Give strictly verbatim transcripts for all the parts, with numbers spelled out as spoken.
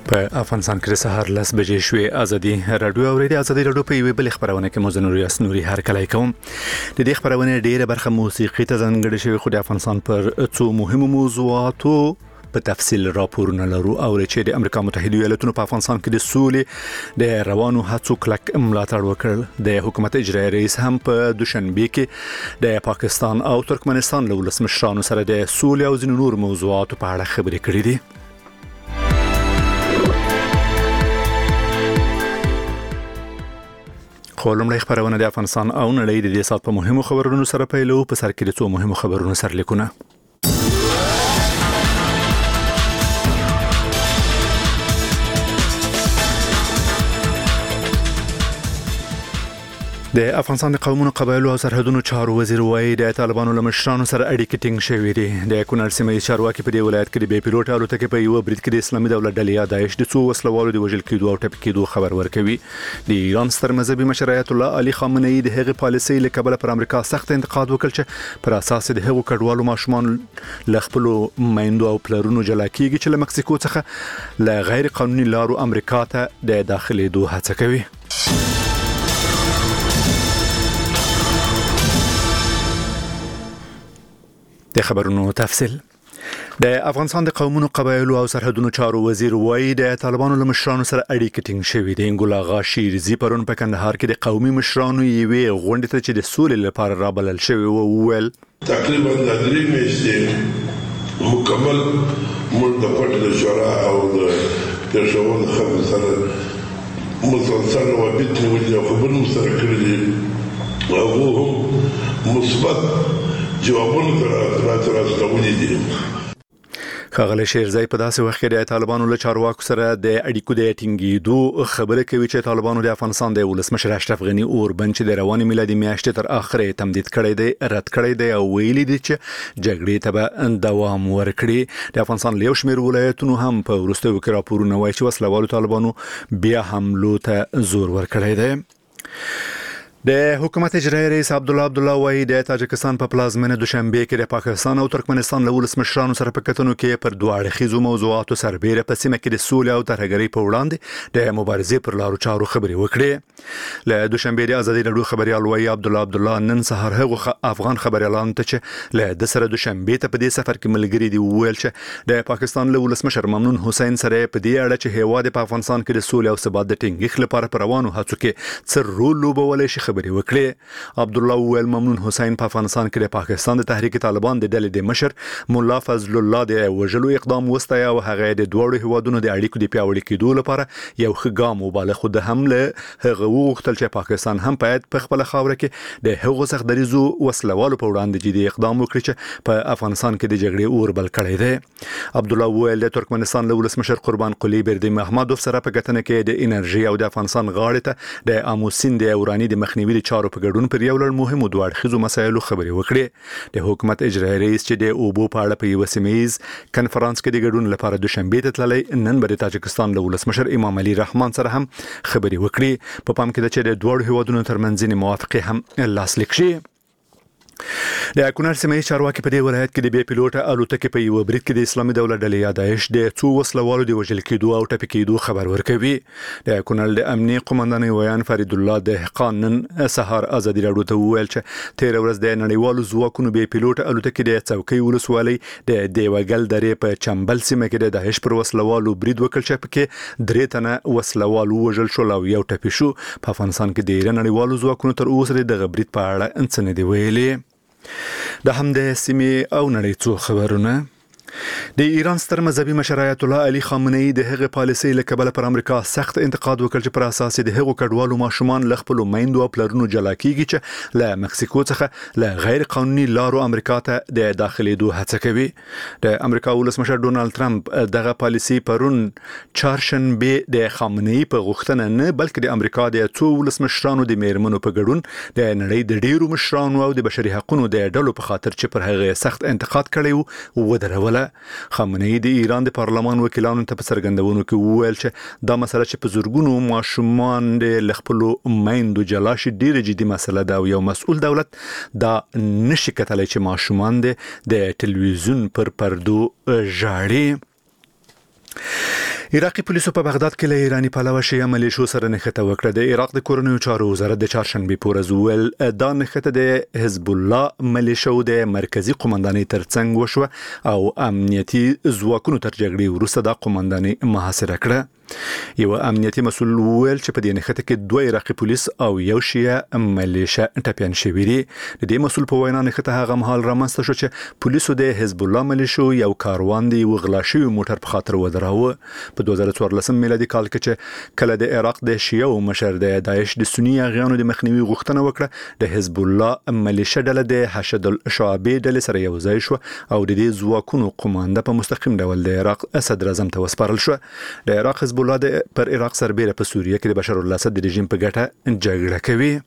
په افغانستان کې سهار لس بجې شوې. ازادي رادیو اوریدي ازادي رادیو په یوه بل خبرونه کې مزنور یاسنوري هر کله کوم د دې خبرونه ډیره برخه موسیقي ته ځانګړې شوی خو د افغانستان پر څو مهمو موضوعاتو په تفصیل راپورونه لرو او چې د امریکا متحده ایالاتونو په افغانستان کې د سولې د روانو هڅو کلک ملاتړ وکړ. د حکومت اجرایي رئیس هم په دوشنبه کې د پاکستان او ترکمنستان له ولسمشرانو سره د سولې او ځینو نور موضوعاتو په اړه خبرې کړې دي. خولمړی خبرونه د افغانستان او نړۍ د دې سات په مهمو خبرونو سره پیلو. په سر کې د څو مهمو خبرونو سره لیکونه. د افغانستان د قومونو قبایلو او سرحدونو چارو وزیر وایي د طالبانو له مشرانو سره اړیکې ټینګ شوې دي. د کونړ سیمې چارواکي په دې ولایت کې د بې پیلوټ الوتکې په یو برید کې د اسلامي دولت ډلې یا داعش د څو وسلوالو د وژل کېدو او ټپي کېدو خبر ورکوي. د ایران ستر مذهبي مشر آیت الله علي خامنه ای د هغې پالیسۍ له کبله پر امریکا سخت انتقاد وکړ چې پر اساس د هغو کډوالو ماشومان له خپلو میندو او پلرونو جلا کېږي چې له مکسیکو څخه له غیر قانوني لارو امریکا ته د داخلېدو هڅه کوي. د خبرونو تفصیل. د افغانستان د قومونو قبایلو او سرحدونو چارو وزیر وایي د طالبانو له مشرانو سره اړیکې ټینګ شوې دي. ګل آغا شیرزي پرون په کندهار کې د قومي مشرانو یوې غونډې ته چې د سولې لپاره رابلل شوی و وویل تقریبا د درې میاشتې مکمل موږ د پټ د شورا او د پېښور خلکو سره مسلسل وابط نیولي او خبرونه سره کړي دي. هغو هم مثبت جوابونه تر راستولي دي. ښاغلی شیرزی په داسې وخت کې د طالبانو له چارواکو سره د اړیکو د ټینګېدو خبره کوي چې طالبانو د افغانستان د ولسمشر اشرف غني اوربند چې د روانې میلادي میاشتې تر اخره تمدید کړی دی رد کړی دی او ویلي دي چې جګړې ته به دوام ورکړي. د افغانستان له یو شمېر ولایتونو هم په وروستیو کې راپورونه وایي چې وسلوالو طالبانو بیا حملو ته زور ورکړی دی. د حکومت اجرایي رئیس عبدالله عبدالله وایي د تاجکستان په پلازمینه دوشنبه کې د پاکستان او ترکمنستان له ولسمشرانو سره په کتنو کې پر دوه اړخیزو موضوعاتو سربېره په سیمه کې د سولې او ترهګرۍ په وړاندې د مبارزې پر لارو چارو خبرې وکړې. له دوشنبه د ازادي رادیو خبريال وایي عبدالله عبدالله نن سهار هغه افغان خبريالانو ته چې له د سره دوشنبه ته په دې سفر کې ملګری دی وویل چې د پاکستان له ولسمشر ممنون حسین سره په دې اړه چې هیواد په افغانستان کې د سولې او ثبات د ټینګښت لپاره پر روانو هڅو کې څه رول لوبولی شي خبرې وکړې. عبدالله وویل ممنون حسین په افغانستان کې د پاکستان د تحریک طالبان د ډلې د مشر مولا فضل الله د وژلو اقدام وستایه او هغه د دوړو هیوادونو د اړیکو د پیاوړي کېدو لپاره یو ښه ګام وباله. خو د حمله هغه وغوښتل چې پاکستان هم باید په خپل خاوره کې د هغو څخه دریزو وسلوالو په وړاندې جدي اقدام وکړي چې په افغانستان کې د جګړې اور بل کړی دی. عبدالله وویل د ترکمنستان له ولسمشر قربان قلی بردی محمدوف سره په کتنه کې د انرژي او د افغانستان غاړې ته د اموسین د اوراني د مخنیوي چارو په ګډون پر یو لړ مهمو دوه اړخیزو مسایلو خبرې وکړې. د حکومت اجرایي رئیس چې د اوبو په اړه په یو سیمه‌ایز کنفرانس کې د ګډون لپاره دوشنبه ته تللی نن به د تاجکستان له ولسمشر امام علي رحمان سره هم خبرې وکړي. په پام کې ده چې د دوه هیوادونو ترمنځ موافقه هم لاسلیک شي. د کونړ سیمې چارواکي په دې ولایت کې د بې پیلوټه الوتکې په یو برید کې د اسلامي دولت ډلې یا داعش د څو وسلوالو د وژل کېدو او ټپي کېدو خبر ورکوي. د کونړ د امنیه قومندان ویان فرید الله دهقان نن سهار ازادي رادیو ته وویل چې تیر ورځ د نړیوالو ځواکونو بې پیلوټه الوتکې د څوکۍ ولسوالۍ د دیوګل درې په چمبل سیمه کې د داعش پر وسلوالو برید وکړ چې پکې درې تنه وسلوالو وژل شول او یو ټپي شو. په افغانستان کې د نړیوالو ځواکونو تر اوسه د برید په اړه څه نه دی ویلي. د همدې سیمې او نړۍ څو خبرونه. د ایران ستر مذهبي مشر آیت الله علي خامنه ای د هغې پالیسۍ له کبله پر امریکا سخت انتقاد وکړ چې پر اساس د هغو کډوالو ماشومان له خپلو میندو او پلرونو جلا کېږي چې له مکسیکو څخه له غیر قانوني لارو امریکا ته د داخلېدو هڅه کوي. د امریکا ولسمشر ډونالد ټرمپ دغه پالیسۍ پرون چهارشنبه د خامنه ای په غوښتنه نه بلکې د امریکا د څو ولسمشرانو د میرمنو په ګډون د نړۍ د ډیرو مشرانو او د بشري حقوقو د ډلو په خاطر چې پر هغه سخت انتقاد کړی و ودروله. خامنه ای د ایران د پارلمان وکیلانو ته په څرګندونو کې وویل چې دا مسله چې په زورګونو ماشومان د خپلو میندو جلا شي ډیره جدي مسله ده او یو مسؤل دولت دا نشي کتلی چې ماشومان د تلویزیون پر پردو ژاړي. عراقي پولیسو په بغداد کې له ایرانی پلوه شیعه ملیشو سره نښته وکړه. د عراق د کورنیو چارو وزارت د چهارشنبه په ورځ ویل دا نښته د حزب الله ملیشو د مرکزی قومندانۍ ترڅنګ وشوه او امنیتي ځواکونو تر جګړې وروسته د قومندانۍ محاصره کړه. یو امنیتي مسؤل ویل چې په دې نښته کې دوه عراقي پولیس او یو شیعه ملیشا ټپيان شوي دي. د دې مسؤل په وینا نښته هغه مهال رامنځته شو چې پولیسو د حزب الله ملیشو یو کاروان دی وغلا شوی موټر په خاطر ودراوه. په دوه زره څوارلسم میلادي کال کې چې کله د عراق د شیعه مشر د داعش د سنی اغیانو د مخنیوي غوښتنه وکړه، د حزب الله ملیشا ډله د حشد الشعبي ډلې سره یو ځای شو او د دې ځواکونو قومانده په مستقیم ډول د عراق صدر اعظم ته وسپارل شو. د عراق حزب الله پر عراق سربېره په سوریه کې د بشار الاسد د رژیم په ګټه جګړه کوي.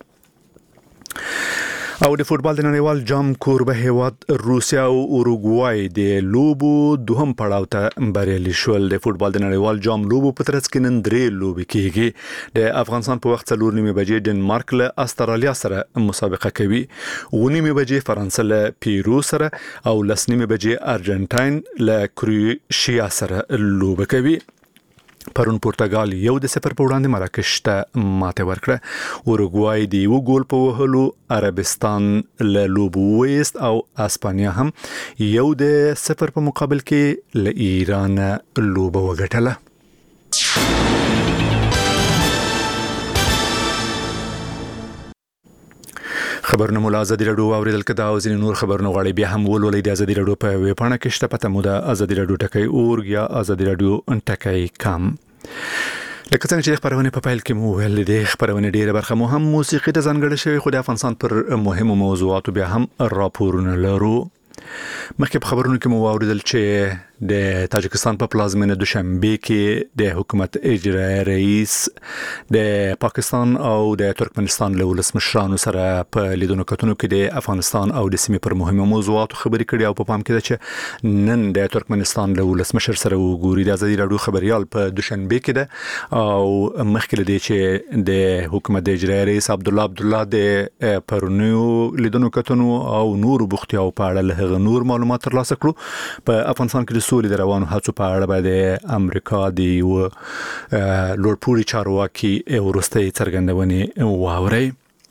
او د فوتبال د نړیوال جام کوربه هیواد روسیا او اوروګوای د لوبو دوهم پړاو ته بریالي شول. د فوتبال د نړیوال جام لوبو په ترڅ کې نن درې لوبې کیږي. د افغانستان په وخت څلور نیمه بجې ډنمارک له استرالیا سره مسابقه کوي، و نیمه بجې فرانسه له پیرو سره او لس نیمه بجې ارجنټاین له کروشیا سره لوبه کوي. پرون پرتګال یو د صفر په وړاندې مراکش ته ماته ورکړه. اوروګوای د یو ګول په وهلو عربستان له لوبو ویست او اسپانیا هم یو د صفر په مقابل کې له ایران لوبه وګټله. خبرونه مولا ازادي رادیو اوریدل کدا او ځینې نور خبرونه غواړي بیا هم ولولئ د ازادي رادیو په ویب پاڼه کې شته پته مو د ازادي رادیو ټکی اورګ یا ازادي رادیو ټکی کام. لکه څنګه چې خبرونه په فایل کې مو ویل دي، خبرونه ډیره برخه مو هم موسیقي ته ځانګړې شوی، خو د افغانستان پر مهمو موضوعاتو بیا هم راپورونه لرو. مخکې په خبرونو کې مو واوریدل چې د تاجکستان په پلازمینه دوشنبه کې د حکومت اجرایی رئیس د پاکستان او د ترکمنستان له ولسمشرانو سره په لیدونو کتنو کې د افغانستان او د سیمې پر مهمو موضوعاتو خبرې کړې او په پام کې ده چې نن د ترکمنستان له ولسمشر سره وګوري. د ازادي رادیو خبريال په دوشنبه کې ده او مخکې لدی چې د حکومت اجرایی رئیس عبد الله عبد الله د پرونیو لیدونو کتنو او نور بوختیاو په اړه له نور معلومات ترلاسه کړو. په افغانستان کې د سولې د روانو هڅو په اړه باندې امریکا دی او لوړپوړي چارواکي ورستۍ څرګندونې واوري.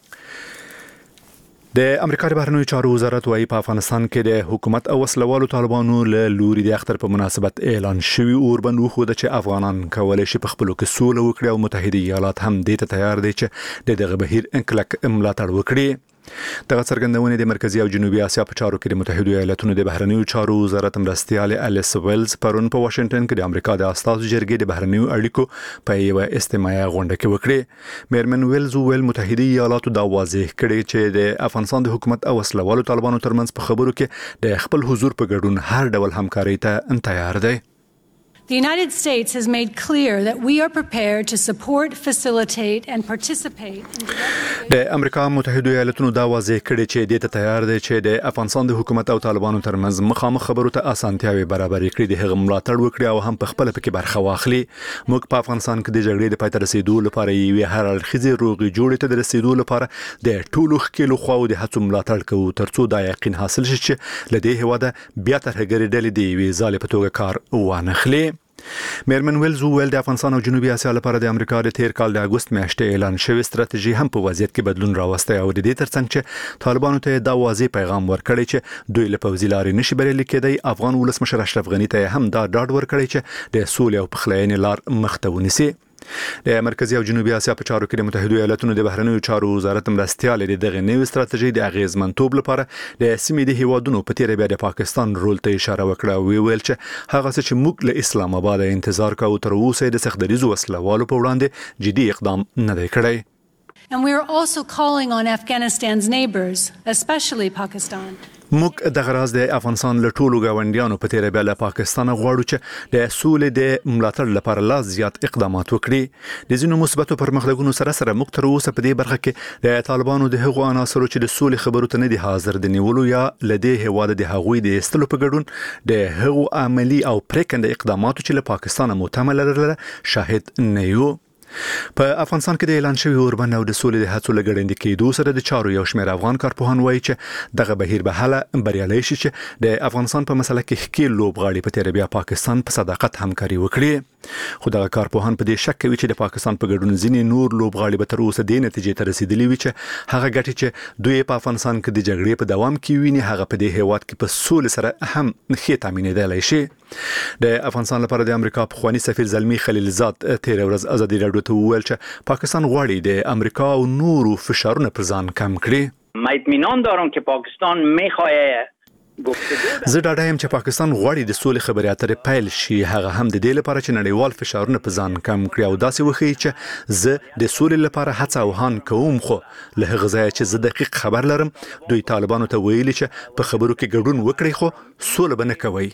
د امریکا د بهرنیو چارو وزارت وايي په افغانستان کې د حکومت او وسلوالو طالبانو له لوري د اختر په مناسبت اعلان شوی اوربند وخو د چې افغانان کولای شي په خپل کې سوله وکړي او متحده ایالات هم دې ته تیار دي چې د دغه بهیر انکلک ملاتړ وکړي. دغه څرګندونه د مرکزی او جنوبي اسیا په چارو کې د متحده ایالاتونو د بهرنیو چارو وزارت مرستيال الیس ویلز پرون په واشنگټن کې د امریکا د استازو جرګې د بهرنیو اړیکو په یو استماعي غونډه کې وکړه. میرمن ویلز ویل متحده ایالاتو دا واضح کړي چې د افغانستان د حکومت او وسلوالو طالبانو ترمنځ په خبرو کې د خپل حضور په ګډون هر ډول همکاري ته تیار دي. The United States has made clear that we are prepared to support, facilitate and participate in د امریکا متحده ایالاتونو دا واضح کړي چې د ته تیار دي چې د افغانستان د حکومت او طالبانو ترمنځ مخامخ خبرو ته اسانتیاوي برابر کړي، د هغه ملاتړ وکړي او هم په خپل پکې برخه واخلي. موږ په افغانستان کې د جګړې د پای ته رسیدو لپاره یو هر اړخیزه روغي جوړې ته د رسیدو لپاره د ټولو خلکو خواو د هڅو ملاتړ کوو ترڅو دا یقین حاصل شي چې لدې هواده بیا تر هغې ډلې دی وی ځاله په توګه کار وانخلي. میرمن ویلز ویل د افغانستان او جنوبي اسیا لپاره د امریکا د تیر کال د اگست میاشتې اعلان شوی ستراتیژي هم په وضعیت کې بدلون راوستی او د دې ترڅنګ چې طالبانو ته دا واضح پیغام ورکړی چې دوی له پوځي لارې نشي بریالي کېدای. افغان ولسمشر اشرف غنی ته هم دا ډاډ ورکړی چې د سولې او پخلاینې لار مخ ته ونیسي. د مرکزی او جنوبي اسیا په چارو کې د متحده ایالاتونو د بهرنیو چارو وزارت مرستيال د دغه نوې ستراتیژي د اغیزمنتوب لپاره د سیمې د هیوادونو په تیر بیا د پاکستان رول ته اشاره وکړه او ویل چې هغه څه چې موږ له اسلام آباد انتظار کوو تر اوسه د سختدریزو وسلوالو په وړاندې جدي اقدام نه دی کړی. And we are also calling on Afghanistan's neighbors, especially Pakistan. موږ د غراز د افغانستان له ټولو غونډیانو په تیر بیا له پاکستان غواړو چې د سولې د ملاتړ لپاره لا زیات اقدامات وکړي. د ځینو مثبتو پرمختګونو سره سره موږ تر اوسه په دې برخه کې د طالبانو د هغو عناصرو چې د سولې خبرو ته نه دي حاضر د نیولو یا لدې هواده د هغوی د استلو په ګډون د هغو عملی او پریکنده اقداماتو چې له پاکستان متمل لرله شاهد نه یو. په افغانستان کې د اعلان شوی اوربند او د سولې د هڅو لګړندې کېدو سره د چارو یو شمېر افغان کارپوهان وایي چې دغه بهیر به هله بریالي شي چې د افغانستان په مسله کې ښکیل لوبغاړي په تیر بیا پاکستان په صداقت همکاري وکړي. خو دغه کارپوهان په دې شک کوي چې د پاکستان په ګډون ځینې نور لوبغاړي به تر اوسه د نتیجې ته رسیدلي وي چې هغه ګټي چې دوی په افغانستان کې د جګړې په دوام کې ویني هغه په دې هیواد کې په سولې سره هم ښه تامینېدلی شي. د افغانستان لپاره د امریکا پخوانی سفیر زلمی خلیلزاد تیر ورځ ازادي راډیو ته وویل چې پاکستان غواړي د امریکا او نورو فشارونه پر ځان کم کړي. ما اطمینان دارم که پاکستان میخواد زه ډاډه یم چې پاکستان غواړي د سولې خبرې اترې پیل شي هغه هم د دې لپاره چې نړیوال فشارونه په ځان کم کړي او داسې وښیي چې زه د سولې لپاره هڅه او هان کوم. خو له هغه ځایه چې زه دقیق خبر لرم دوی طالبانو ته ویلي چې په خبرو کې ګډون وکړي خو سوله به نه کوي.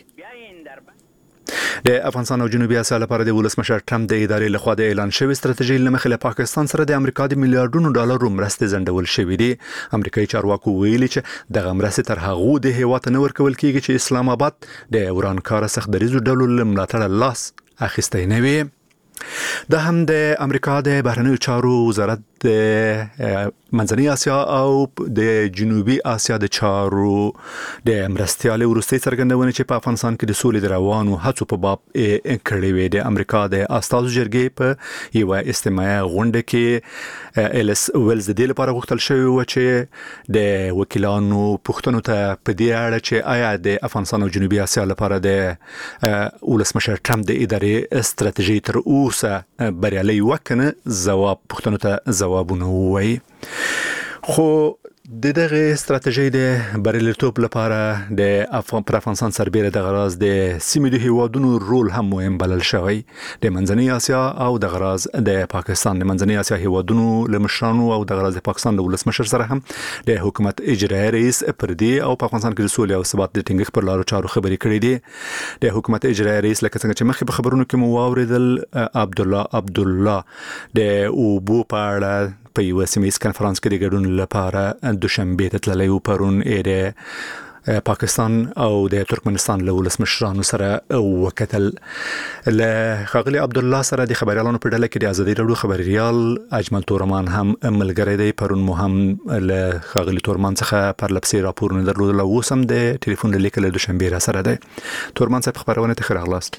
د افغانستان او جنوبي اسیا لپاره د ولسمشر ټرمپ د ادارې لخوا د اعلان شوی ستراتیژي لمخې له پاکستان سره د امریکا د میلیارډونو ډالرو مرستې ځنډول شوې دي. امریکایي چارواکو ویلي چې دغه مرستې تر هغه د هیواد نه ورکول کیږي چې اسلام آباد د ورانکار سختدریزو ډلو له ملاتړ لاس اخیستی نه وي. دا هم د امریکا د بهرنیو چارو وزارت د منځنۍ اسیا او د جنوبي اسیا د چارو د مرستيالي ورستي څرګندونه چې په افغانستان کې د سولې د روانو هڅو په باب کړې وي. د امریکا د استازو جرګې په یو استماعي غونډه کې ایلس ویلز د لپاره غوښتل شوی و چې د وکیلانو پوښتنو ته په دې اړه چې آیا د افغانستان او جنوبي اسیا لپاره د ولسمشر ټرمپ د ادارې ستراتیژي تر اوسه بریالي وکنه جواب پوښتنو ته جوابونه وایي. خو د دغه ستراتیژي د بریالیتوب لپاره د افغانستان سربېره د غراز د سیمې د هیوادونو رول هم مهم بلل شوی. د منځنۍ اسیا او د غراز د پاکستان د منځنۍ اسیا هیوادونو لمشرانو او د غراز د پاکستان د ولسمشر سره هم د حکومت اجرایي رئیس پردي او په افغانستان کې د سولې او ثبات د ټینګښت پر لارو چارو خبرې کړې دي. د حکومت اجرایي رئیس لکه څنګه چې مخکې په خبرونو کې مو واوریدل عبد الله عبد الله د اوبو په اړه په یو سیمه کانفرنس کې د ګډون لپاره دوشنبه ته تللی و. پرون د پاکستان او د ترکمنستان له ولسمشرانو سره وکتل. له خاغلی عبد الله سره د خبريالانو په ډله کې د ازادي راډیو خبريال اجمل تورمان هم ملګری دی. پرون مو هم له خاغلی تورمان څخه پر لپسي راپور نه درلودل او وسم د ټلیفون لیکل د دوشنبه را سره دی. تورمان صاحب خبرونه ته خراغلاست.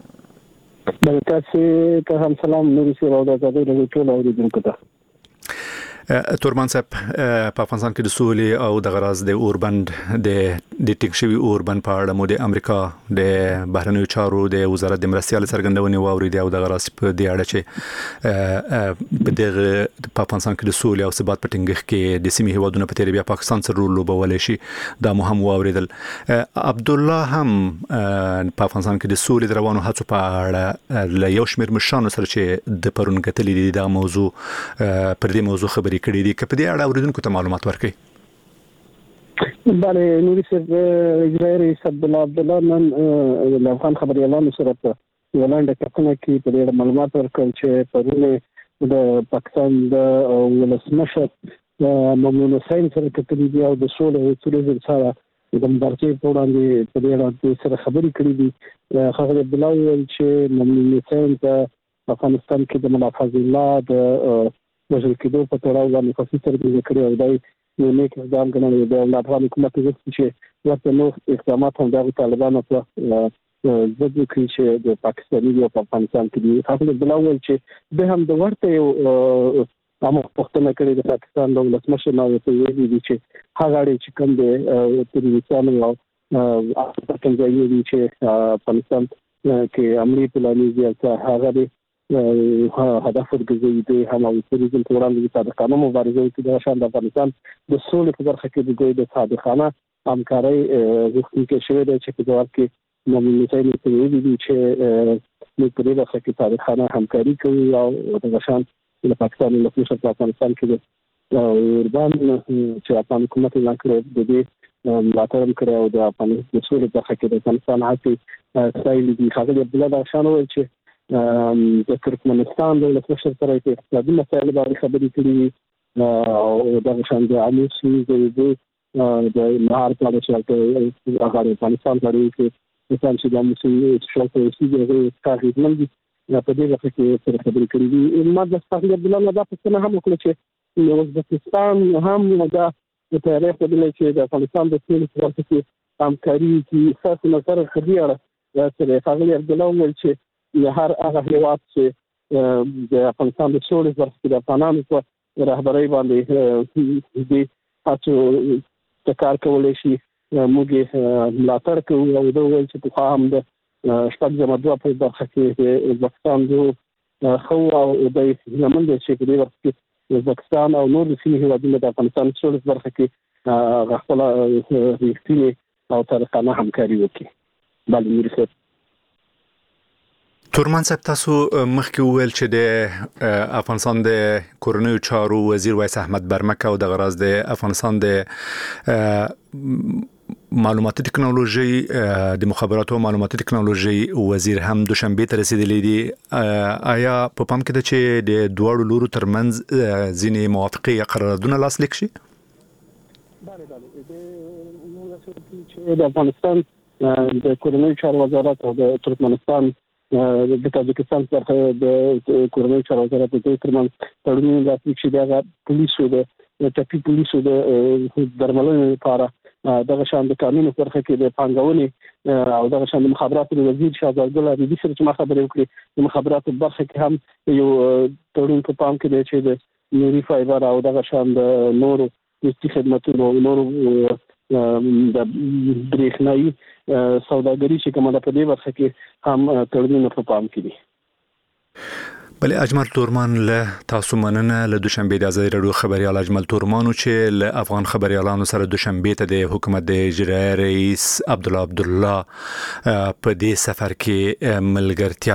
تاسو ته هم سلام نور سره او د ازادي راډیو ټول اوریدونکو ته. تورمان صاحب په افغانستان کې د سولې او د غراز د اوربند د د ټیکشوي اوربند په اړه مو د امریکا د بهرنیو چارو د وزارت د مرستيال څرګندونې واوري دی او د غراز په د اړه چې په دغه په افغانستان کې د سولې او ثبات په ټینګښت کې د سیمې هیوادونو په تیر بیا پاکستان سره رول لوبولی شي دا مو هم واوریدل. عبد الله هم په افغانستان کې د سولې د روانو هڅو په اړه له یو شمېر مشرانو سره چې د پرون کتلې دي دا موضوع پر دې موضوع خبرې کړي دي. کله په دې اړه اوریدونکو ته معلومات ورکړي. بله نوري صاحب اجرائي رئیس عبد الله عبد الله نن د افغان خبريالانو سره په ولانډه کتنه کې په دې معلومات ورکړل چې پرونه د پاکستان د ولسمشر ممنون حسین سره کتلې دي او د سولې او توریزم سره د مبارزې په وړاندې په دې اړه سره خبرې کړې دي. خاغلی عبد الله ویل چې ممنون حسین په افغانستان کې د محافظ الله د وزیر کېدو په تړاو باندې خاصه تربیه کړې او دای یو نیک اقدام ګڼل د افغان حکومت چې ورته نو اقدامات هم د طالبانو په ضد کې چې د پاکستاني او افغانستان کې دي. خاصه د بلاول چې به هم د ورته یو امر پښتنه کړې د پاکستان د ولسمشر نو ته ویلي دي چې هغه اړ چې کوم د تلویزیون او افغانستان ځای چې افغانستان کې عملی پلانې زیاته هغه هدف ورګرځي د هم او توریزم په وړاندې د صادقانه مبارزې کې د شان د افغانستان د سولې په برخه کې د دوی د صادقانه همکارۍ غوښتنه شوې ده چې په جواب کې ممنون حسین ته ویلي دي چې موږ په دې برخه کې صادقانه همکاري کوو او د شان د پاکستان له مشر په افغانستان کې د اوربان چې افغان حکومت اعلان کړی د دې ملاتړ کړی او د افغانستان د سولې په برخه کې د افغانستان هڅې ستایلې دي. خاغلی عبد الله شان ویل چې د ترکمنستان د ولسمشر سره په اقتصادي مسایلو باندې خبرې کړې او د شان د عموسي د د مهار په اړه چې هغه افغانستان لري چې مثلا چې د عموسي شوکې چې د کارګرانو په دې وخت کې سره خبرې کړې دي. ما د استاد عبد الله دا پوښتنه هم وکړه چې ازبکستان هم دا د تاریخ په اړه چې د افغانستان د سیمې په وخت کې همکاري کې خاص نظر خبري سره خاغلی عبد الله وویل چې هر هغه هیواد چې د افغانستان د سولې په برخه کې د افغانانو په رهبرۍ باندې د تاسو تکار کولای شي موږ ملاتړ کوو او دا ویل چې په هم د شپږ جمع دوه په برخه کې د ازبکستان د خو او د یمن د شي په دې وخت کې ازبکستان او نور سیمې هیوادونه د افغانستان سولې په برخه کې غوښتل ریښتینی او تاریخانه همکاري وکړي. بل مرسته تورمان صاحب تاسو مخکې وویل چې د افغانستان د کورنیو چارو وزیر وایس احمد برمک او د غراز د افغانستان د معلوماتي ټکنالوژي د مخابراتو او معلوماتي ټکنالوژي وزیر هم دوشنبه ته رسیدلی دي. آیا په پام کې ده چې د دوه لورو ترمنځ ځینې موافقې یا قراردادونه لاسلیک شي؟ بله بله د افغانستان د کورنیو چارو وزارت او د ترکمنستان د تاجکستان څخه د کورنیو چارو وزارت د ترمنځ تړون لاسلیک شي. د پولیسو د ټاپي پولیسو د درملنې لپاره دغه شان د قانوني برخه کې د پانګونې او دغه شان د مخابراتو وزیر شهزاد ګل عربي سره چې ما خبرې وکړې د مخابراتو برخه کې هم یو تړون په پام کې دی چې د نوري فایبر او دغه شان د نورو د خدماتو نورو د برېښنايي سوداګري چې کومه په دې برخه کې هم تړونونه په پام کې دي. بله اجمل تورمان له تاسو مننه. له دوشنبه د ازادي رادیو خبريال اجمل تورمانو چې له افغان خبريالانو سره دوشنبه ته د حکومت د اجرایي رئیس عبد الله عبد الله په دې سفر کې ملګرتیا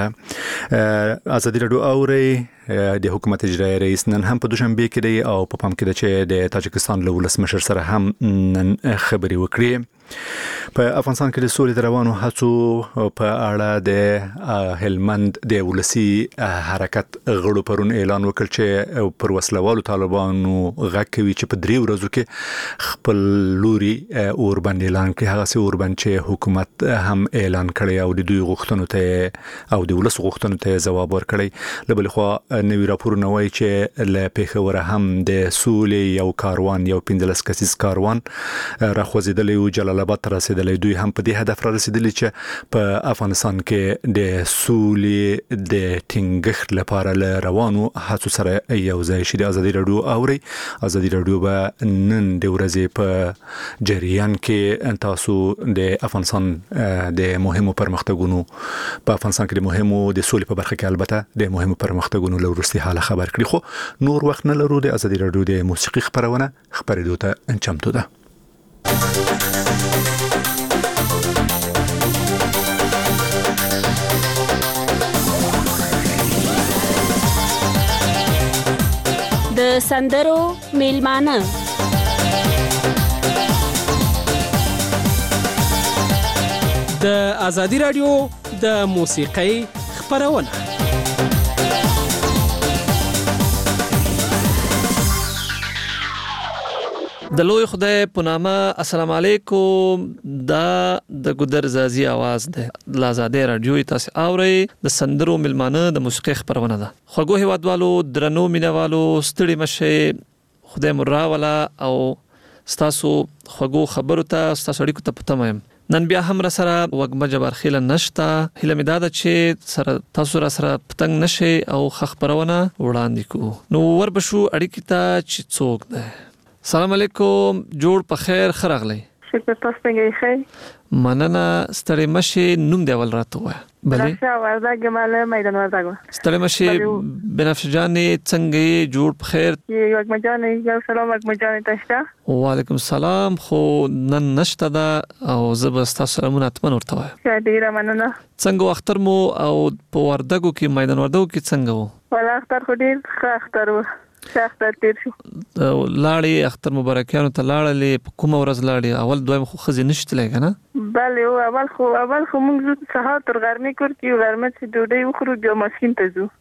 کوله. ازادي رادیو اوري د حکومت اجرایي رئیس نن هم په دوشنبه کې دی او په پام کې ده چې د تاجکستان له ولسمشر سره هم نن خبري وکړي. په افغانستان کې د سولې روانو هڅو په اړه د هلمند د ولسی حرکت غړو پرون اعلان وکړ چې پر وسلوالو طالبانو غږ کوي چې په درې ورځو کې خپل لوري اوربند اعلان کړي. هغه سي اوربند چې حکومت هم اعلان کړي او د دوی غوښتنو ته او د ولس غوښتنو ته ځواب ورکړي. لبل خو نوی راپورونه وایي چې له پیښور هم د سولې یو کاروان یو پنځلس کسیز کاروان راخوځیدلی او جلال آباد ته رسیدلی. دوی هم په دې هدف را رسیدلی چې په افغانستان کې د سولې د ټینګښت لپاره له روانو هڅو سره یو ځای شي. د ازادي رادیو اوري ازادي رادیو به نن د ورځې په جریان کې تاسو د افغانستان د مهمو پرمختګونو په افغانستان کې د مهمو د سولې په برخه کې البته د مهمو پرمختګونو له وروستي حاله خبر کړي. خو نور وخت نه لرو. د ازادي رادیو د موسیقي خبرونه خبرېدو ته چمتو ده. د سندرو میلمانه د ازادي رادیو د موسیقۍ خبرونه. د لوی خدای په نامه السلام علیکم. دا د ګودر زازي आवाज ده د ازادي رادیو تاسو اوري د سندرو ملمانه د موسیقي خبرونه ده. خوګو هوادوالو درنو مینوالو ستړي مشه خدای مرا والا او تاسو خوګو خبرو ته تاسو اړیکو ته پته مې نن بیا هم را سره وګمه جبر خیل نشتا هله مداده چې سره تاسو را سره پتنګ نشي او خبرونه وړاندې کو. نو ور بشو اړیکې ته چې څوک ده. سلام علیکم. جوړ په خیر خرغلی. شکر تاسو څنګه ښه؟ مننه. ستړي مشي نوم دی اول راته وای. بله راشه وردا ګماله میدان ورداګو. ستړي مشي بنفسه جانې څنګه جوړ په خیر؟ یو مجانه یو سلام یک مجانه تاسو. وعلیکم السلام. خو نن نشته دا او زبستا سلامونه اتمن ورته وای. ډیره مننه. څنګه اختر مو او په ورداګو کې میدان ورداګو کې څنګه وو؟ ولا اختر خو ډیر ښه اختر وو. اختر تیر شو. لاړې اختر مبارکیانو ته لاړلې په کومه ورځ لاړې؟ اول دویم خو خزي نشته لګا نه؟ بله او اول خو اول خو موږ سهار تر غرمې کور کې غرمه چې ډوډۍ وخورو بیا ماسکین ته ځو.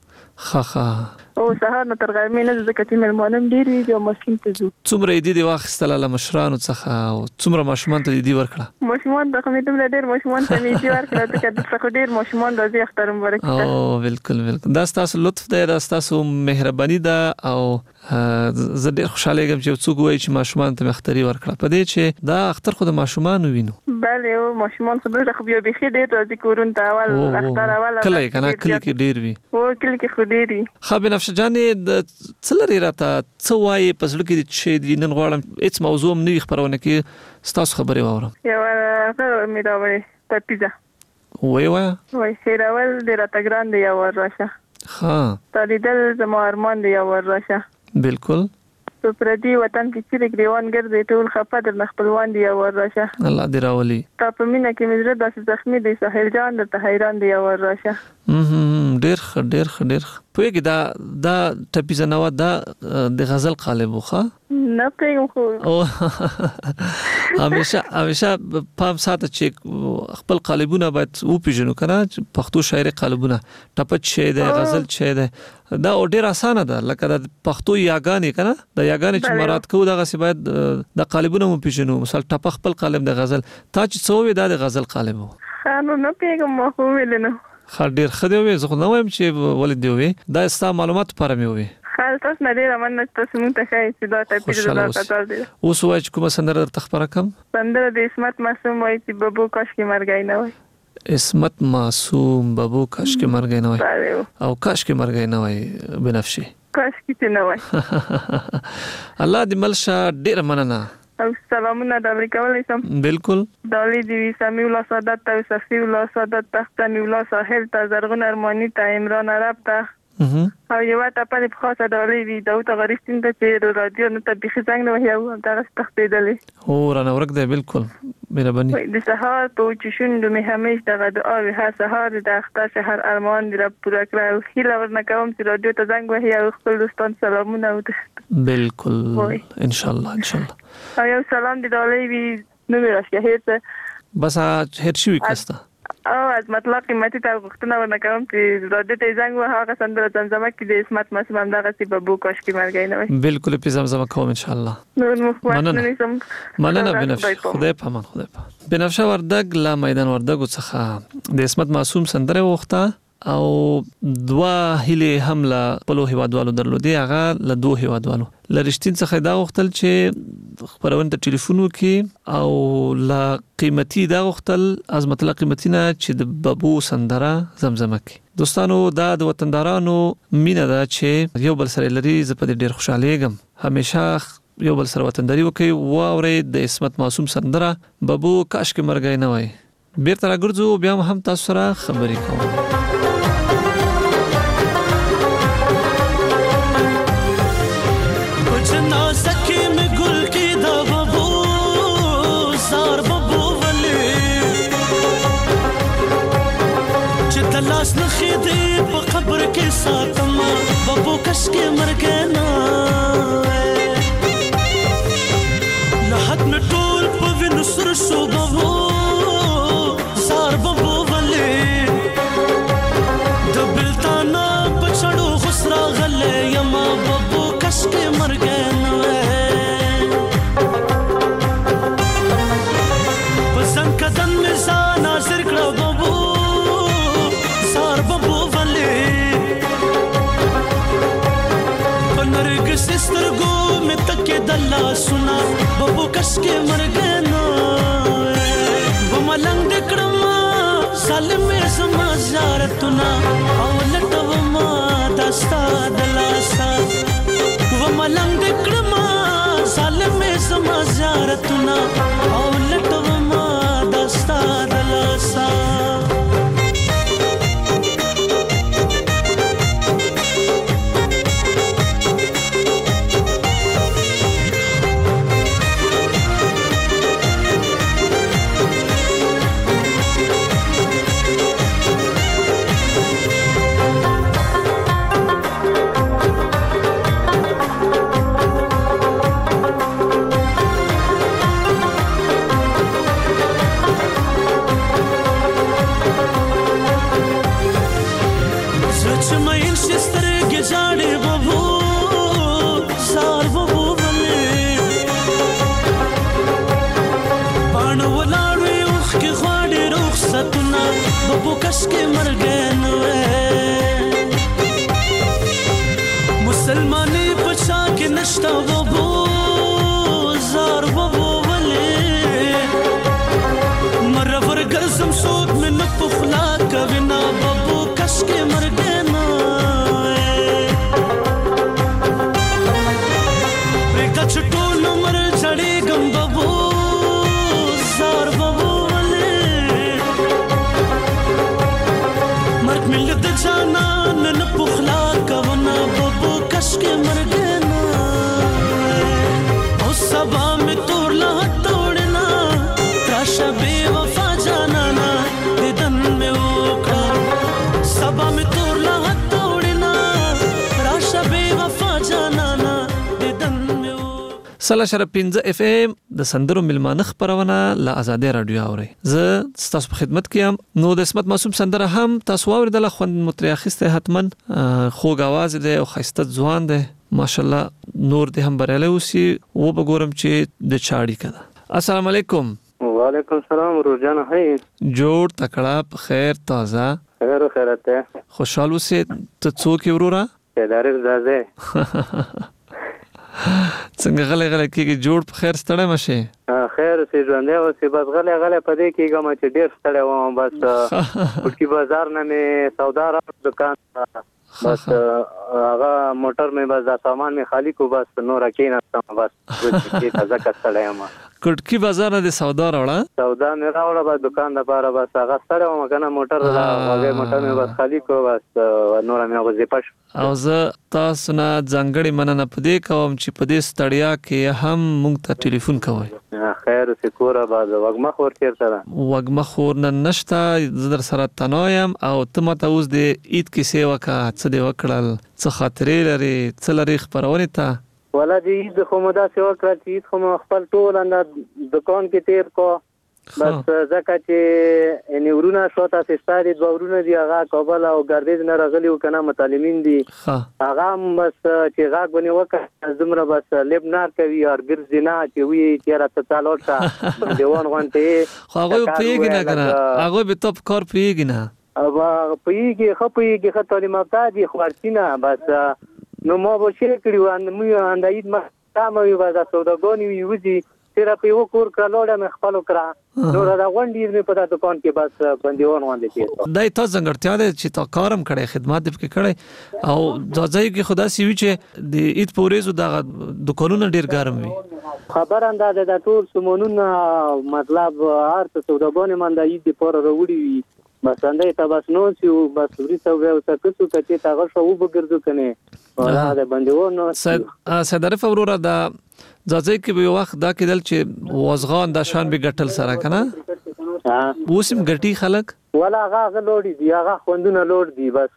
خا خا او سهار نه تر غرمې نه ځکه چې مېلمانه ډېر وي او ماشین ته ځو. څومره یې دې واخیستله له مشرانو څخه او څومره ماشومان ته دې ورکړه؟ ماشومان ته خو مې دومره ډېر ماشومان ته مې دې ورکړه ځکه دلته خو ډېر ماشومان راځي اختر مبارک ته. او بالکل بالکل دا ستاسو لطف دی، دا ستاسو مهرباني ده او زه ډېر خوشاله یم چې څوک وایي چې ماشومان ته مې اختري ورکړه په دې چې دا اختر خو د ماشومانو وینو. بله او ماشومان خو دلته خو بیا بیخي ډېر راځي کورونو ته اول اختر اول کله یې که نه کلي کې ډېر وي. او کلي کې خو ډېر وي. ښه بنفشه جانې د څه لرې راته څه وایې په زړه کې چې دې نن غواړم هېڅ موضوع هم نه وي خپرونه کې ستاسو خبرې واورم. یوه هغه مې راوړې تپیزه وایې وایه وایي هېرول دې راته ګران دی یو ور راشه. ښه تا لیدل زما ارمان دی یو ور راشه. بالکل په پردي وطن کې چیرې ګریوان ګرځي ټول خفه درنه خپلوان دی یو ور راشه. الله دې راولي. تا په مینه کې مې زړه داسې زخمي دی ساحل جان درته حیران دی یو ور راشه. ډېر ښه ډېر ښه ډېر ښه. پوهېږې دا دا ټپیزه نوه دا د غزل قالب و ښه؟ نه پوهېږم خو همیشه همیشه پام ساته چې خپل قالبونه باید وپېژنو که نه چې پښتو شاعري قالبونه ټپچ شی دی غزل شی دی دا ډېر اسانه ده لکه د پښتو یاګانې که نه د یاګانې چې مراد کوو دغسې باید د قالبونه وپېژنو. مثال ټپه خپل قالب د غزل تا چې څه ووې دا د غزل قالب و. ښه نو نه پوهېږم ما خو وویلې نه. ښه ډېر ښه دی ووې زه خو نه وایم چې ولې دې ووې دا ستا معلوماتو لپاره مې ووې. ښه تاسو نه ډېره مننه چې تاسو مونږ ته ښایي چې دا ټپیز دا قطار دی. اوس ووایه چې کومه سندره درته خپره کړم؟ سندره د عصمت معصوم وایي چې ببو کاشکې مرګی نه وای. عصمت معصوم ببو کاشکې مرګی نه وای او کاشکې مرګی نه وای بنفشي کاشکې چې نه وای. الله دې ملشه ډېره مننه. او سلامونه د امریکا ولی سم. بالکل دالی دی سمیع الله سعادت ته صفی الله سعادت تختنی الله ساحل ته زرغون ارمانی ته عمران عرب ته او یو ټاپه په خاصه دالی دی داوود غریستین ته چې رادیو نو ته بخي څنګه نو یو دغه تختیدلې او رانه ورک دی. بالکل مهرباني. د سهار په چشون د مې همیش دغه دعا وی هر سهار د اختر شهر ارمان دی را پورا کړو. هیله ورنه کوم چې رادیو ته زنګ وهي او خپل دوستان سلامونه او بالکل ان شاء الله ان شاء الله. او یو سلام دی دالی وی نو راشه هیڅ بس هر شي وکسته او از مطلق قیمتي ته غوښتنه ورنه کوم چې رادیو ته زنګ وه هغه سندره زمزمه کې د عصمت معصوم هم دغسې ببو کاشکې مرګی نه وای. بالکل پې زمزمه کوم ان شاء الله. نور مخواتنه مننه بنفشه خدای پامان خدای پامان. بنفشه وردګ له میدان وردګو څخه د عصمت معصوم سندره وغوښته او دوه هیلې هم له خپلو هیوادوالو درلودې هغه له دوه هیوادوالو له رښتین څخه دا غوښتل چې خپرونې ته ټلیفون وکړي او له قیمتي دا غوښتل عظمت الله قیمتي نه چې د ببو سندره زمزمه کړي. دوستانو دا د وطندارانو مینه ده چې یو بل سره لري. زه په دې ډېر خوشحالیږم. همیشه یو بل سره وطنداري وکړئ. واورئ د عصمت معصوم سندره ببو کاشکې مرګی نه وای. بیرته راګرځو بیا هم تاسو سره خبرې کوم. لاس نخې دې په قبر کې ساتم ببو کاشکې مرګی نه له حد نه ټول په وینو سور شو ببو زار ببو ولې د بلتانه په چړو غوس راغلی یما ببو کاشکې مرګی نه په ځان قدم مې ځان حاضر کړه ببو سترګو مې تکې د لاسونه ببو کاشکې مرګی نه و ملنګ دې کړم ظالمې زما زیارتونه او لټوم دا ستا د لاسه و ملنګ دې کړم ظالمې زما زیارتونه او لټوم دا ستا د لاسه. سترګې ژاړې ببو زار ببو ولې پاڼه ولاړ وي اوښکې غواړي رخصتونه ببو کش کې مرګی نه وی مسلمانې په چا کې نشته ببو زار ببو ولې مرور ګرځم څوک مې نه په خوله کوي نه ببو کش کې مرګی نه وی پرېږده چې ټول عمر ژړېږم ببو زار ببو ولې مرګ مې له د جانان نه په خوله کوه نه ببو کش کې مرګی نه او سبا مې تور له حته وړېنا راشه بې وفا جانانا دیدن مې وکړه سبا مې تور له حته وړېنا راشه بې وفا جانانا دیدن مې وکړه سلا شر پنځه اف ام د سندرو ملمانه خبرونه له آزادې رادیو اوري زه تاسو په خدمت کې یم نو د اسمت معصوم سندره هم تاسو اوریدل خوند متریاخسته حتمن خوږ आवाज دی او خسته ځوان دی ماشاءالله نور دې هم برياله اوسي و بګورم چې د چاړي کده السلام علیکم وعلیکم السلام روزان هي جوړ تکړه په خیر تازه خیر خیرت خوشاله اوسې ته څوک ورورا کېدارې زازه څنګه غلې غلې کېږي جوړ په خیر ستړی مشه خیر سي ژوندې او سي بس غلې غلې پدې کېږم چې ډېر ستړی وم بس پټي بازار نه مې سودا را دکان بس هغه موټر مې بس دا سامان مې خالی کو بس نور کې نه بس چې تازه کستړی یم کټکی بازار نه سودا راوړه سودا مې راوړه بس دکان د پاره بس هغه ستړی وم کنه موټر دا هغه موټر مې بس خالی کو بس نور مې هغه زپش او زه تاسو نه ځانګړي مننه پدې کوم چې پدې ستړیا کې هم مونږ ته ټلیفون کوئ خیر سکوره باز وګمخ ور چیرته ده وګمخ ور نه نشته زدر سره تنایم او ته ماته اوس د عید کې سیوا کا څه دی وکړل څه خاطرې لري څه لري خبرونه ته ولا دې عید خو مدا سیوا کړ چې عید خو خپل ټول اند دکان کې تیر کو بس ځکه چې نورونه شوته سستاري دوه ورونه دی هغه کابل او ګردیز نه راغلی وکنه متعلمین دي هغه بس چې هغه غونی وکړه زمره بس لبنار کوي او ګرځینا چې وی تیرا ته چالوټه دیوان غونته هغه پیګ نه کنه هغه به توپ کار پیګ نه او پیګ خپېږي خطر مبتا دي خورتینه بس نو مو به شي کړیو ان مې انداید ما تاسو یو بازار سوداګونی ویوځي تیرا په یو کور کړهلوړه مې خپل کړه نو را غونډې مې په دکان کې بس بنديون باندې کېږي دای ته څنګهړتیا ده چې تا کارم کړي خدمات دې کړي او ځای کې خدا سی وی چې د ایت پوریزو د دکانونو ډیر ګرم وي خبر اندازه د ټول سمونونه مطلب هر څه سوداګونی منده ایت پر وروړي وي بس اندای ته بس نو سی بس وري څو یو څه کڅو کته تاغه شو وګرځو کنه ولا د بنديون سید سیدرف اورورا دا ځای کې به وخت دا کېدل چې وزغان د شان به ګټل سره کنه وسم ګټي خلک ولا هغه لوړي دی هغه خوندونه لوړ دی بس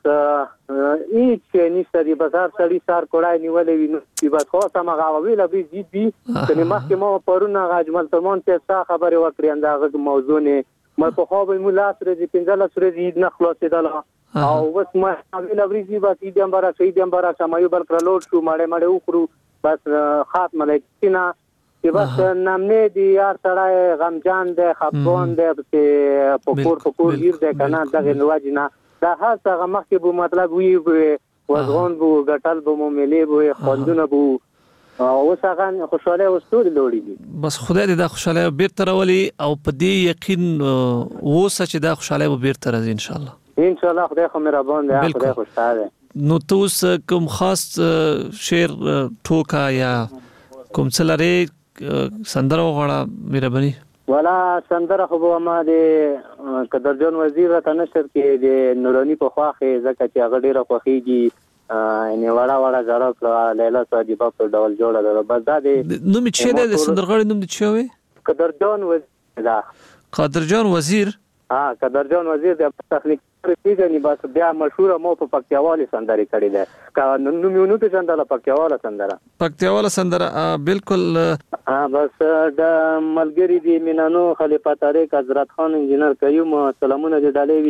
هیڅ نشته دی بازار سړی سار کوړای نیولې وي نو بس خو سم هغه ویل به دي دي کنه مخکې مو پرونه اجمل ترمن ته څه خبره وکړي انداغه موضوع نه ما په خو به مولا سره دي پنځله سره دي نه خلاصېدل او بس ما ویل وريږي بس دې امبارا شي دې امبارا سمایو بل کړ لوډ شو ماړې ماړې وخرو بس خاتمه لیکینا چې بس نامنه دی یار سړی غمجان دی خپګون دی په پکور پکور گیر دی کنه دغه نواجینا دا هر څه مخکې بو مطلب وی وزغون بو غټل بو ملي بو خوندونه بو او څنګه خوشاله وستوري لوړی دي بس خدای دې دا خوشاله بیرته راولي او په دې یقین ووسه چې دا خوشاله به بیرته راځي ان شاء الله ان شاء الله خدای خو مهربان دی خدای خوشاله نو تاسو کوم خاص شعر ټوکا یا کوم څه لري سندره وغواړه مهرباني ولا سندره خو ما د قدرجان وزیر ته نشر کې د نورانی په خواخه زکه چې هغه ډیره خوخيږي ان وړا وړا زړه کړه لیلا صاحب په ډول جوړه ده بس دا د نو می چې د سندرغړي نوم د چوي قدرجان وزیر قدرجان وزیر ها قدرجان وزیر د تخنیک پیژنې بس بیا مشهور مو په پکتیاوالي سندري کړی ده کا نو میونو ته چنداله پکتیاواله سندره پکتیاواله سندره بالکل ها بس د ملګری دی مینانو خلیفہ طارق حضرت خان انجینر کيوم سلامونه دې ډالې وی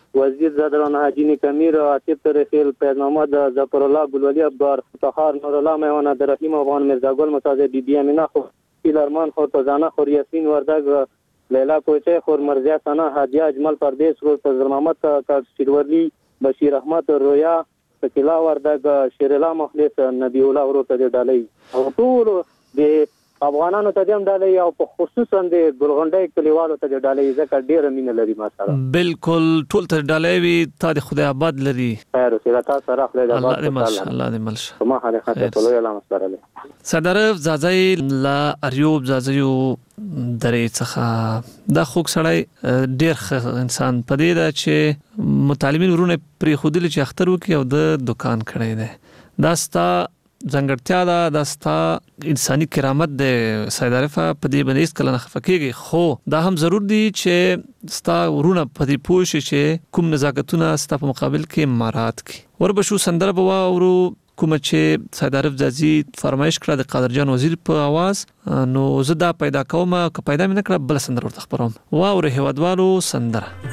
وزیر زادران حاجی نیکمیر عاطف ترخیل پیغمبر ظفر الله گلولی ابدار طاهر نور الله میوان عبدالرحیم افغان مرزا گل متازه بی بی امینا خو پیلرمان خو تزانه خو یاسین وردگ لیلا کوچه خو مرزا ثنا هادیه اجمل پردیس روز فضل محمد شیرورلی بشیر احمد رویا شکیلا وردگ شیرلا مخلص نبی الله ورته ډالۍ او ټول د افغانانو ته هم ډالۍ او خصوصا د ګلغونډۍ کلیوالو ته ډالۍ ځکه ډیره مینه لري ما سره بالکل ټول ته ډالۍ وي تا د خدای آباد لري خیر اوسه تاسو سره خپل الله دې ملشه الله دې ملشه ما خاله خاطر ټول یې لامل سره صدر زازای لا اریوب زازیو درې څخه دا خوک سړی ډیر انسان پدې دا چې متعلمین ورونه پری خودل چې اختر وکي او د دکان کړی دی دا ستا ځنګړتیا دا د ستا انساني کرامت د سید عارفه په دې باندې کله نه خفکیږي خو دا هم ضرور دی چې ستا ورونه په دې پوه شي چې کوم نزاکتونه ستا په مقابل کې مارات کی وربشو سندره بوا ورو کوم چې سید عارف زازي فرمایش کړه د قادر جان وزیر په आवाज نو زه دا پیدا کوم که پیدا مې نه کړه بل سندره ورته خبروم واو هیوادوالو سندره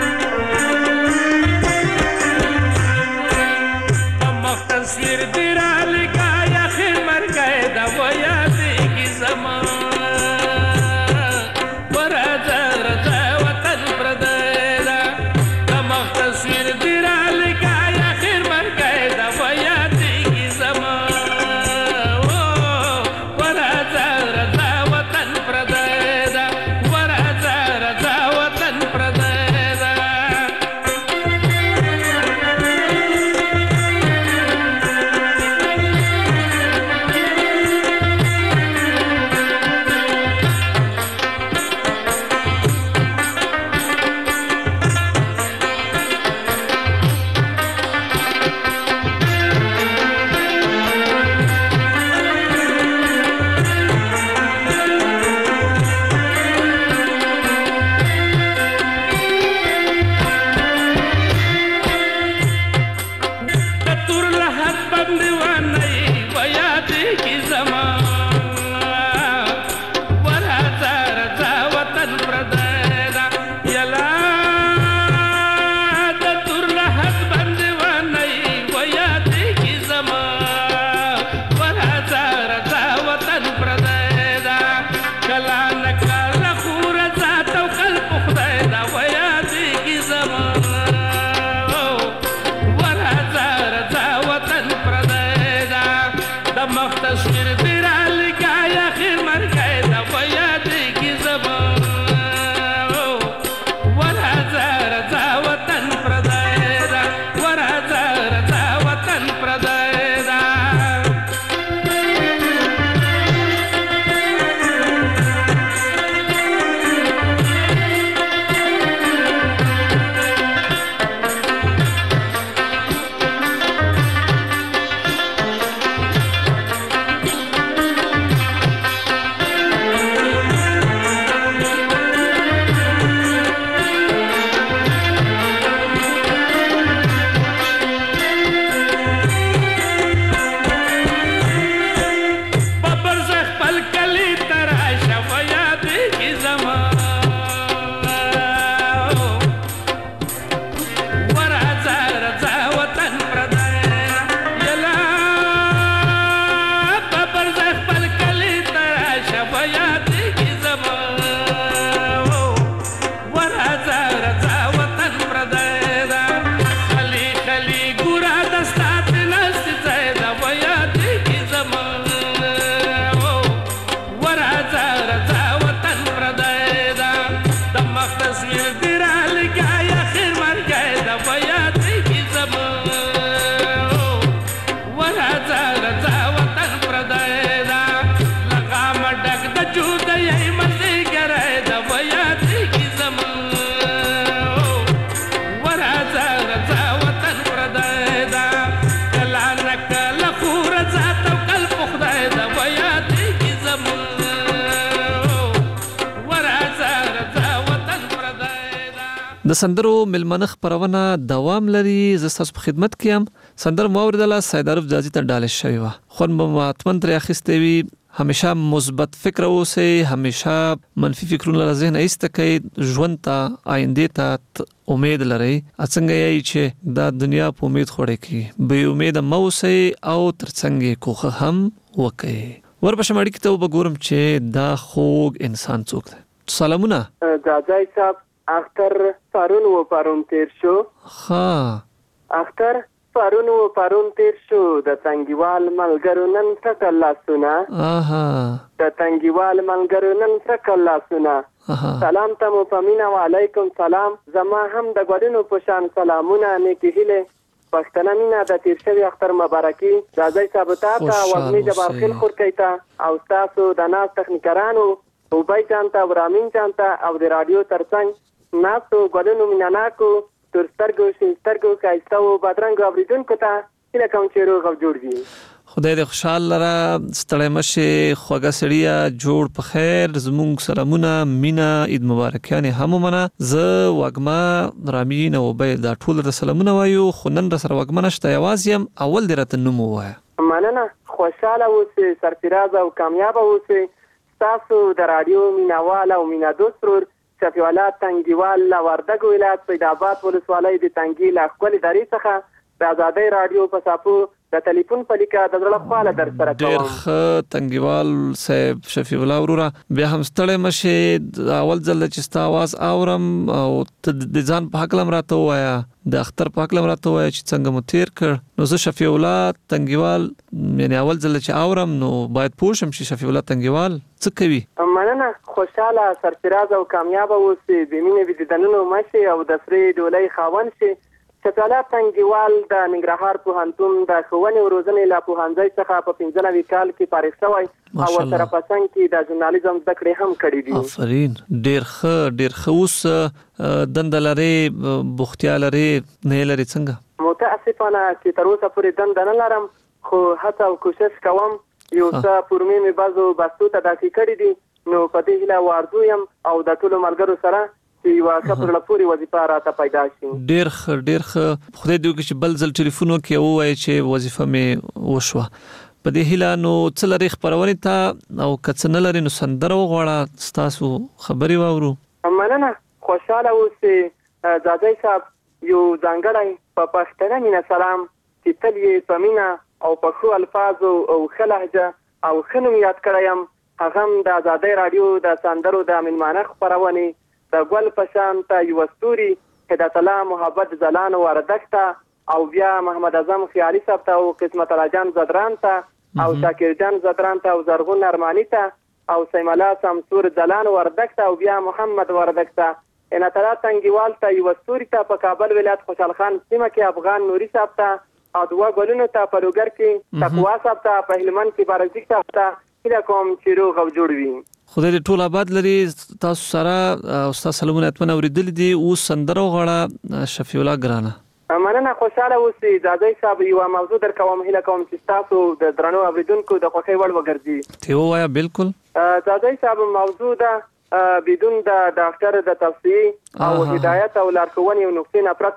تصویر دیرا لگایا خیر مر گئے دا وہ یادی کی زمان برادہ رضا وطن پردیدہ تمام تصویر دیرا لگایا خیر مر گئے دا وہ یادی کی زمان برادہ رضا وطن پردیدہ برادہ رضا وطن پردیدہ د سندرو ملمنخ پرونه دوام لري زستاس په خدمت کې هم سندر موردله سید عارف زازي ته ډالې شوی و خو ماتمن تر اخیستې وی همیشه مثبت فکر اوسئ، همیشه منفي فکرونه له ذهن ایسته کړئ، ژوند ته آینده ته امید لرئ. څنګه یې چې دا دنیا په امید خوړې کی به امید مو اوسئ او ترڅنګ کوخه هم وکړئ. ورپسې مړی ته وګورم چې دا خوږ انسان څوک دی. سلامونه دادای صاحب، اختر پرون و پرون تیر شو. ها اختر پرون و پرون تیر شو، د تنګیوال ملګرو نن څه لاسونه. اها د تنګیوال ملګرو نن څه لاسونه. سلام ته مو پمینا وعلیکم سلام. زما هم د ګډونو په شان سلامونه، نیکی هیله پښتنه مینا د تیر شوی اختر مبارکي دادای صاحب ته وګمی جبار خیل خور کیتا او تاسو د ناس تخنیکرانو او بای چانتا ورامین چانتا او د رادیو ترڅنګ ناسو ګډونو میناناکو ترسترګو شینسترګو کایستو بدرنګ اوریدونکو ته هیله کوم چې روغ او جوړ وي. خدای دې خوشحال لره، ستړی مشه، خوږه سړیا، جوړ په خیر. زمونږ سلامونه، مینا، عید مبارکیانې هم ومنه. زه وږمه رامین او بای دا ټول د سلامونه وایو، خو نن را سره وږمه نشته، یوازې یم. اول دې راته نوم ووایه. مننه، خوشحاله اوسئ، سرفراز او کامیاب اوسئ. تاسو د رادیو میناوال او مینا دوست ورور شفیع الله تنګیوال له وردګ ولایت سیدآباد ولسوالۍ د تنګي له ښکلې درې څخه د ازادۍ رادیو په صافو د ټلیفون په لیکه د زړه خواله در سره کوم. ډېر ښه تنګیوال صاحب شفیع الله وروره، بیا هم ستړی مشې. اول ځل چې ستا اواز اورم او ته د ځان په هکله هم راته ووایه، د اختر په هکله هم راته ووایه چې څنګه مو تېر کړ. نو زه شفیع الله تنګیوال یعنې اول ځل چې اورم نو باید پوه شم چې شفیع الله تنګیوال څه کوي. مننه، خوشحاله، سرفراز او کامیابه اوسئ، بېمینې ویدیدنونو مشي او د سرې ډولۍ خاوند شي. شفیع الله تنګیوال د ننګرهار پوهنتون د ښوونې او روزنې له پوهنځي څخه په پنځه نوي کال کې فارغ شوی او ورسره په څنګ کې د ژورنالیزم زده کړې هم کړې دي. آفرین، ډېر ښه ډېر ښه. اوس دنده لرې، بوختیا لرې نه لرې څنګه؟ متاسفانه چې تر اوسه پورې دنده نه لرم، خو هڅه او کوشش کوم. یو څه فورمې مې بعضو بستو ته داخل کړي دي، نو په دې هیله وارزو یم او د ټولو ملګرو سره چې یوه ښه په زړه پورې وظیفه راته پیدا شي. ډېر ښه ډېر ښه. خدای دې وکړي چې بل ځل ټلیفون وکړې ووایې چې وظیفه مې وشوه. په دې هیله نو څه لرې خپرونې ته، او که څه نه لرې نو سندره وغواړه، ستاسو خبرې واورو. مننه، خوشحاله اوسئ. دادی صاحب، یو ځانګړی په پښتنه مینه سلام چې تل یې په مینه او په ښو الفاظو او ښه لهجه او ښه نوم یاد کړی یم، هغه هم د ازادۍ راډیو د سندرو د مېلمانه خپرونې د ګل په شان ته یوه ستوري هدایت الله محبت ځلانو وردګ ته او بیا محمد اعظم خیالي صاحب ته او قسمت الله جان زدران ته او شاکر جان زدران ته او زرغون ارماني ته او سیم الله سمسور ځلانو وردګ ته او بیا محمد وردګ ته عنایت الله تنګیوال ته یوه ستوري ته په کابل ولایت خوشحال خان سیمه کې افغان نوري صاحب ته او دوه ګلونو ته په لوګر کې تقوا صاحب ته په هلمند کې بارکزیک صاحب ته هیله کوم چې روغ او جوړ وي. خدای دې ټول آباد لري. تاسو سره او تاسو سلامونه اتمنه اوریدل دي. اوس سندره وغواړه شفیع الله ګرانه. مننه، خوشحاله اوسئ. دادی صاحب، یوه موضوع در کوم، هیله کوم چې تاسو د درنو اوریدونکو د خوښۍ وړ وګرځي. ته ووایه. بالکل. دادی صاحب، موضوع ده بدون د ډاکټر د توصیې او هدایت او لارښوونې او نقطې نه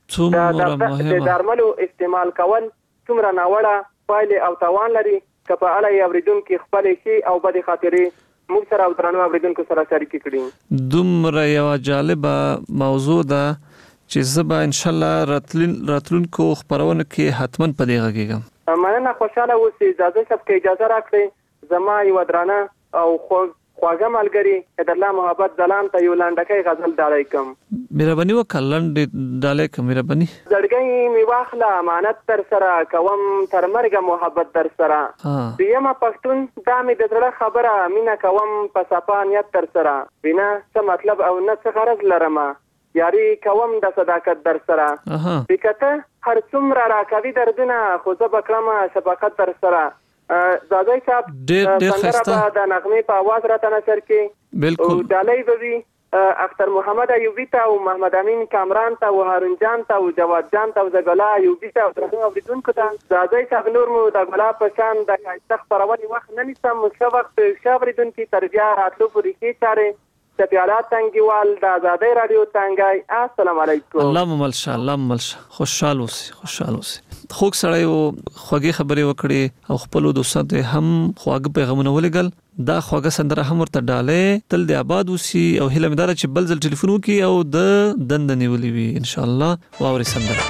پرته د درملو استعمال کول څومره ناوړه پایلې او تاوان لري، که په اړه یې اورېدونکي خپلې ښې او بدې خاطرې موږ سره او درنو اوریدونکو سره شریکې کړي. دومره یوه جالبه موضوع ده چې زه به انشاءالله راتلونکو خپرونو کې حتما په دې غږېږم. مننه، خوشحاله اوسئ. دادی صاحب، که اجازه راکړئ زما یوه درانه او خواږه ملګري هدایت الله محبت ځلان ته یو لنډکی غزل ډالۍ کړم. مهرباني وکړه، لنډې ډالۍ کړه. مهرباني. زړګۍ مې واخله امانت در سره کوم، تر مرګه محبت در سره. دویمه پښتون دا مې د زړه خبره، مینه کوم په صفا نیت در سره. بنا څه مطلب او نه څه غرض لرمه، یاري کوم د صداقت در سره. بکته هر څومره راکوي دردونه، خو زه به کړمه شفقت در سره. دادی صاحب، سندره به د نغمې په اواز راته نشر کې. بالکل. او ډالۍ به وي اختر محمد ایوبي ته او محمد امین کامران ته او هارون جان ته او جواد جان ته او زګلا ایوبي ته او درنو اوریدونکو ته. دادی صاحب، نور مو د ګلا په شان د ښایسته خپرونې وخت نه نیسم. ښه وخت ښه اورېدونکي تر بیا راتلو پورې ښې چارې. شفیع الله تنګیوال د ازادۍ راډیو تنګی. السلام علیکم. الله مو مل شه، الله مو مل شه. خوشحال اوسئ، خوشحال اوسئ. خوږ سړی او خوږې خبرې وکړي او خپل دوستانو ته هم خواږه پیغامونه ولېږل. دا خواږه سندره هم ورته ډالې تل د آباد وسی او هیله مې ده چې بل ځل ټلیفون وکړي او د دند نیولې وي ان شاء الله. واوري سندره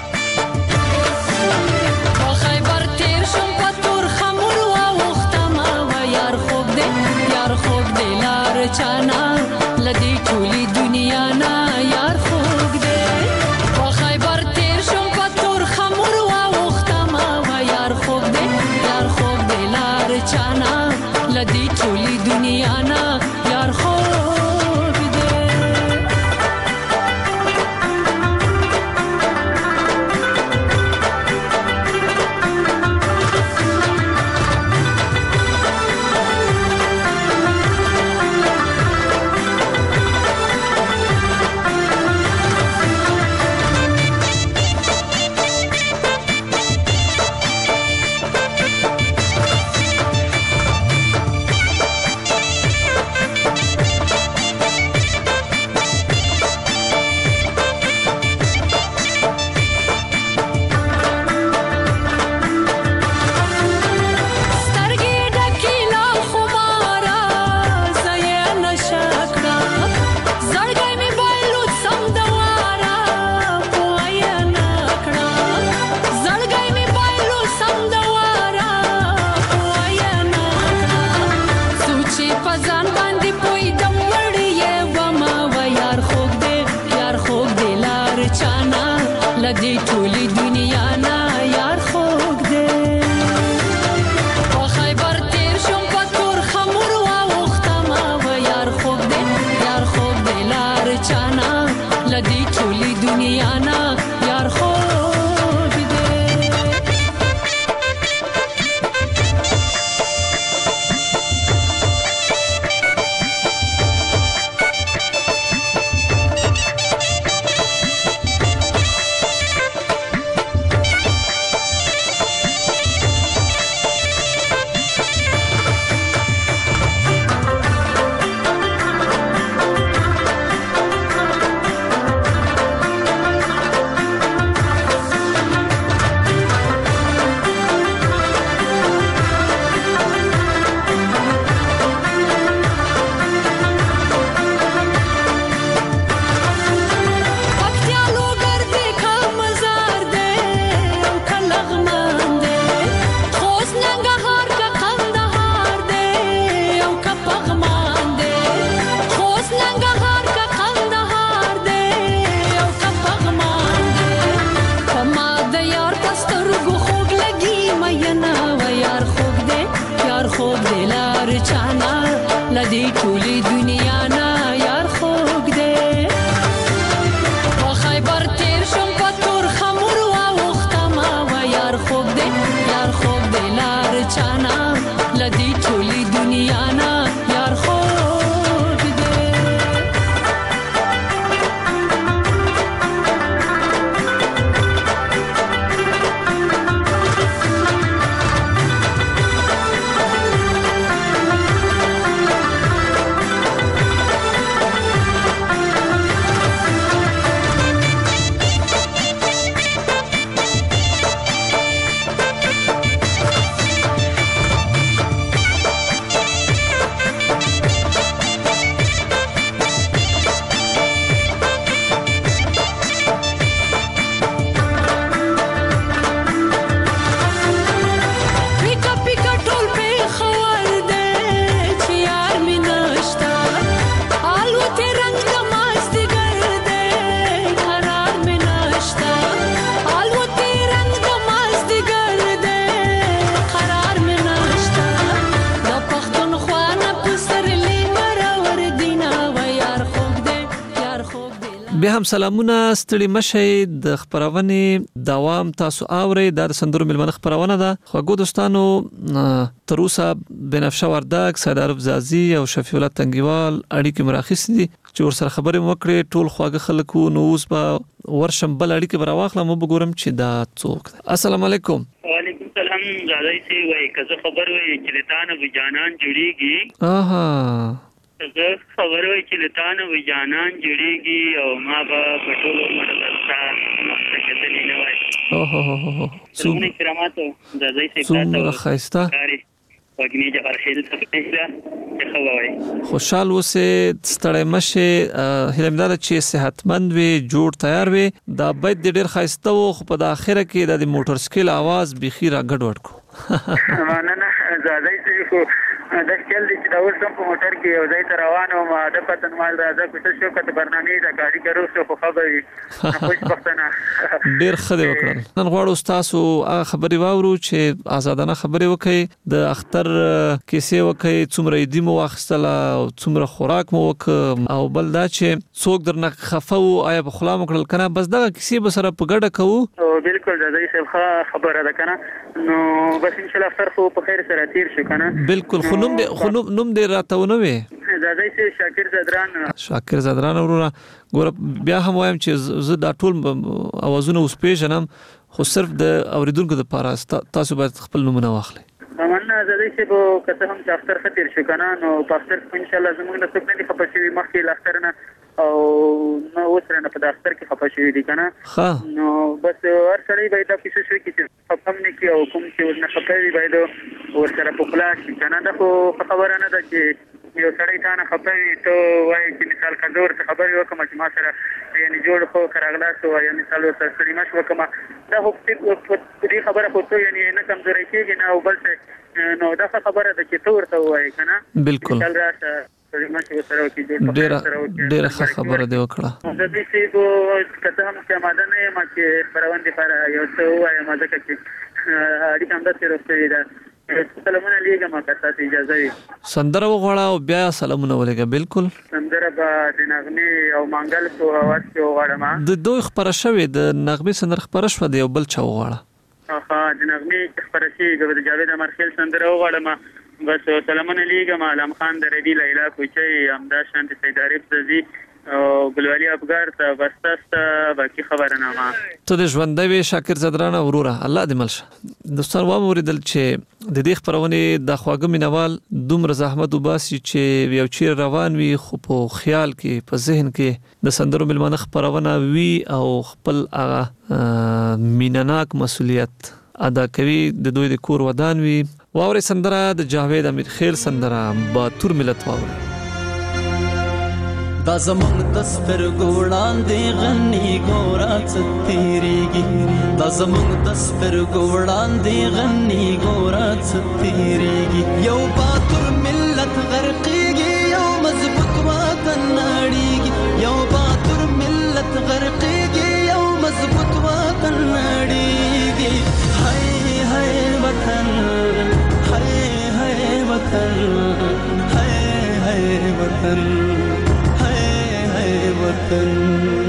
چانا لدی ټولي دنیا نا یار خوګ دې په خیبر تیر شم په تور خمر وا وختما و یار خوګ دې یار خوګ دې لار چانا لدی ټولي دنیا نا یار خوګ دې. بیا هم سلامونه ستړي مشي د خبرونه دوام تاسو اوري د سندرو ملمنه خبرونه ده خوګو دوستانو تروسا بنفشه وردک سید عرب زازي او شفیع الله تنګیوال اړیکې مراخص دي چې ور سره خبرې وکړي ټول خواږه خلکو نو اوس به ورشم بل اړیکې براواخله مو وګورم چې دا څوک ده. السلام علیکم. وعلیکم السلام. زادای سی وای کزه خبر وای چې تانه وجانان جوړیږي. اها زه خبره وای چې لتانه وي جانان جوړیږي او ما به په ټولو عمر درته مخته کتلې نه وای. اوه هو هو څومره کراماتو د دې څخه څومره ښایسته وګنی جبر خیل څه خوای. خوشحال اوسه ستړی مشه هلمدار چې صحتمند وي جوړ تیار وي دا باید ډېر ښایسته وو خو په اخره کې د موټر سکل आवाज بخي را ګډوډ کو. نه نه زادای څه کو د چل دي چې دا اوس په موټر کې یو ځای ته روان او ما د پتن مال راځه کوشش وکړ ته برنامه دا ګاډي کرو څه خبري خوش بختنه ډیر خدای وکړل. نن غواړو تاسو هغه خبري واورو چې آزادانه خبري وکړي د اختر کیسه وکړي څومره دی مو واخستله او څومره خوراک مو وک او بل دا چې څوک درنه خفو آیا په خلا مکړل کنه بس دغه کیسه به سره په ګډه کوو. او بالکل دا یې خبره ده کنه نو بس ان شاء الله اختر خو په خیر سره تیر شو کنه. بالکل خو نوم دې خو نوم دې راتونه وي زادای سي شاکر زدران شاکر زدران وروره ګور بیا هم وایم چې زه دا ټول اوازونه اوس پیژنم خو صرف د اوریدونکو لپاره تاسو باید خپل نومونه واخلئ. مننه زادای سي په کته هم چې اختر خطر شو کنه نو په اختر ان شاء الله زموږ نه څوک نه خپه شي مخکې اختر نه او نو اوسره نه په اختر کې خپه شي دي کنه. ها نو بس هر سړی باید د کوشش وکړي چې خپم نه کی او کوم چې نه خپوي باید ورسره په خلاص کنه دا خو خبره نه ده چې یو سړی تا نه خپوي ته وایي چې مثال کزور څه خبرې وکم چې ما سره یعنی جوړ خو کراغلا سو یا مثال ورته سړی مش وکم دا خو دې خبره خو ته یعنی نه کمزوري کېږي نه او بل نو دا خبره ده چې ته ورته وایي کنه. بالکل ډیره ډیره ښه خبره دی وکړه. د دې چې کو کته هم چې ماده نه ما چې پروند لپاره یو څه وایي ما ځکه چې اړیکه هم د تیروستې ده. سلامونه لیږه ما که تاسو اجازه وي سندره وغواړه او بیا سلامونه ولېږه. بالکل سندره به د نغمې او مانګل په اواز کې وغواړم. د دوی خبره شوې د نغمې سندره خبره شوه د یو بل چا وغواړه. ها د نغمې خبره شي د جاوید امرخیل سندره وغواړم. بس سلامونه لیږم علم خان د ربی لیلا کوچي همدا شانت سید عارف زدي او ګلوالي افغار ته بس تاسو باقي خبره نه ما ته د ژوندوي شاکر زدران وروره الله دې ملشه. دوستان و موریدل چې د دې خبرونه د خواږه مینوال دومره زحمت وباسي چې یو چیر روان وي خو په خیال کې په ذهن کې د سندرو ملمنه خبرونه وي او خپل هغه مینناک مسؤلیت ادا کوي د دوی د کور ودان وي. واوري سندره د جاوید امیر خیل سندره باتور ملت واوري. دا زمونږ د سترګو وړاندې غني ګوره څه تېرېږي دا زمونږ د سترګو وړاندې غني ګوره څه تېرېږي یو باتور ملت غرقېږي یو مضبوط وطن نړېږي یو باتور ملت غرقېږي یو مضبوط وطن نړېږي. هاي هاي وطن هاي هاي وطن هاي هاي وطن هاي هاي وطن.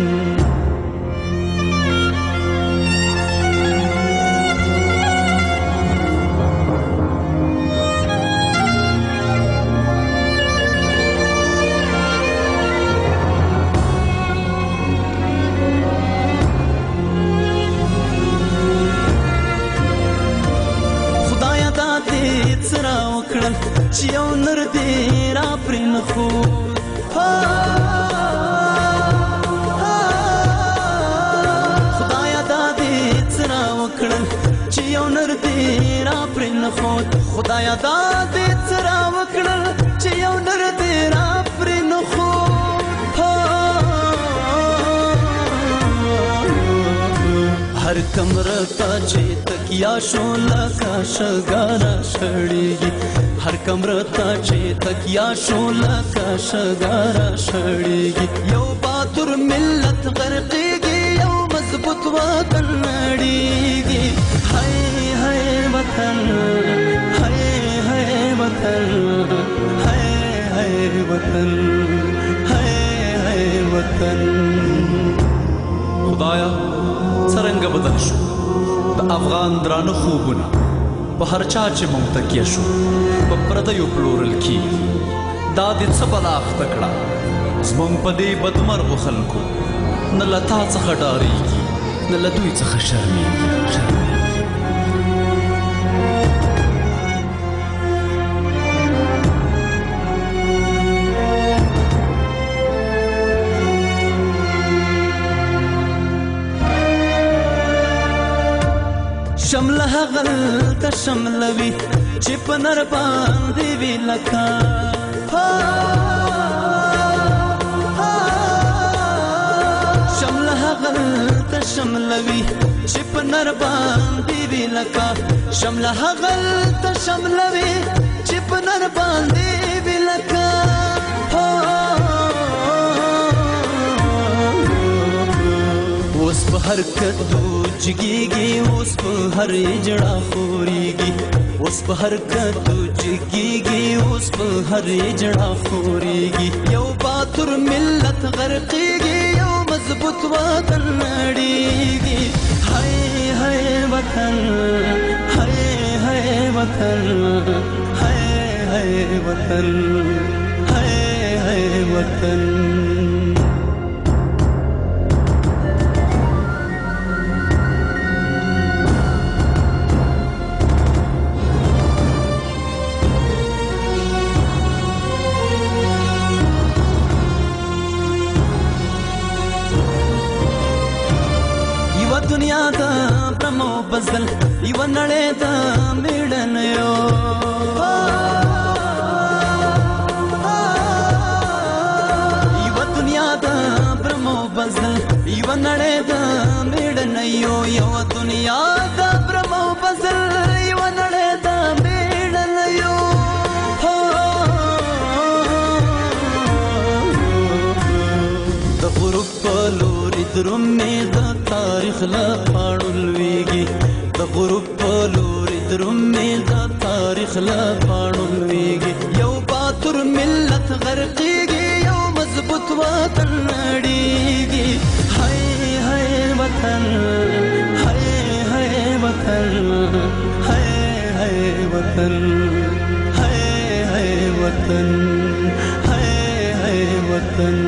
چې یو نر دې را پرې نه خو خدایا دا دې څه را وکړل چې یو نر دې را پرې نه خو خدایا دا دې څه را وکړل چې یو نر دې را پرې نه خو هر کمره تا چې تکیا شو لکه شګاره شړېږي هر کمره تا چې تکیا شو لکه شګاره شړېږي یو باتور ملت غرقېږي یو مضبوط وطن نړېږي. هاي هاي وطن هاي هاي وطن هاي هاي وطن هاي هاي وطن. خدایا څرنګه بدل شو د افغان درانه خوبونه په هر چا چې مونږ تکیه شو په پردیو پلورل کېږي دا دې څه بلا اخته کړه زمونږ په دې بدمرغو خلکو نه له تا څخه ډارېږي نه له دوی څخه شرمېږي. هغل تشملوي چې په نر باندې وی لکا شمل هغل تشملوي چې په نر باندې وی لکا شمل هغل تشملوي چې په نر باندې وی لکا اوس په هر کدو جګيږي اوس په هر جړه خوريږي اوس په هر کدو جګيږي اوس په هر جړه خوريږي یو باتور ملت غرقيږي یو مضبوط وطن نړيږي هاي هاي وطن هاي هاي وطن هاي هاي وطن هاي هاي وطن دنیا دا پرمو بزل یو نړۍ دا میړن یو یو دنیا دا پرمو بزل یو نړۍ دا میړن یو یو دنیا دا پرمو بزل یو نړۍ دا میړن یو د غروب په لوري درومې د تاریخ لا پاړل ویږي د غروب په لوري درومې د تاریخ لا پاړل ویږي یو باتور ملت غرقيږي یو مضبوط وطن نړيږي هاي هاي وطن هاي هاي وطن هاي هاي وطن هاي هاي وطن هاي هاي وطن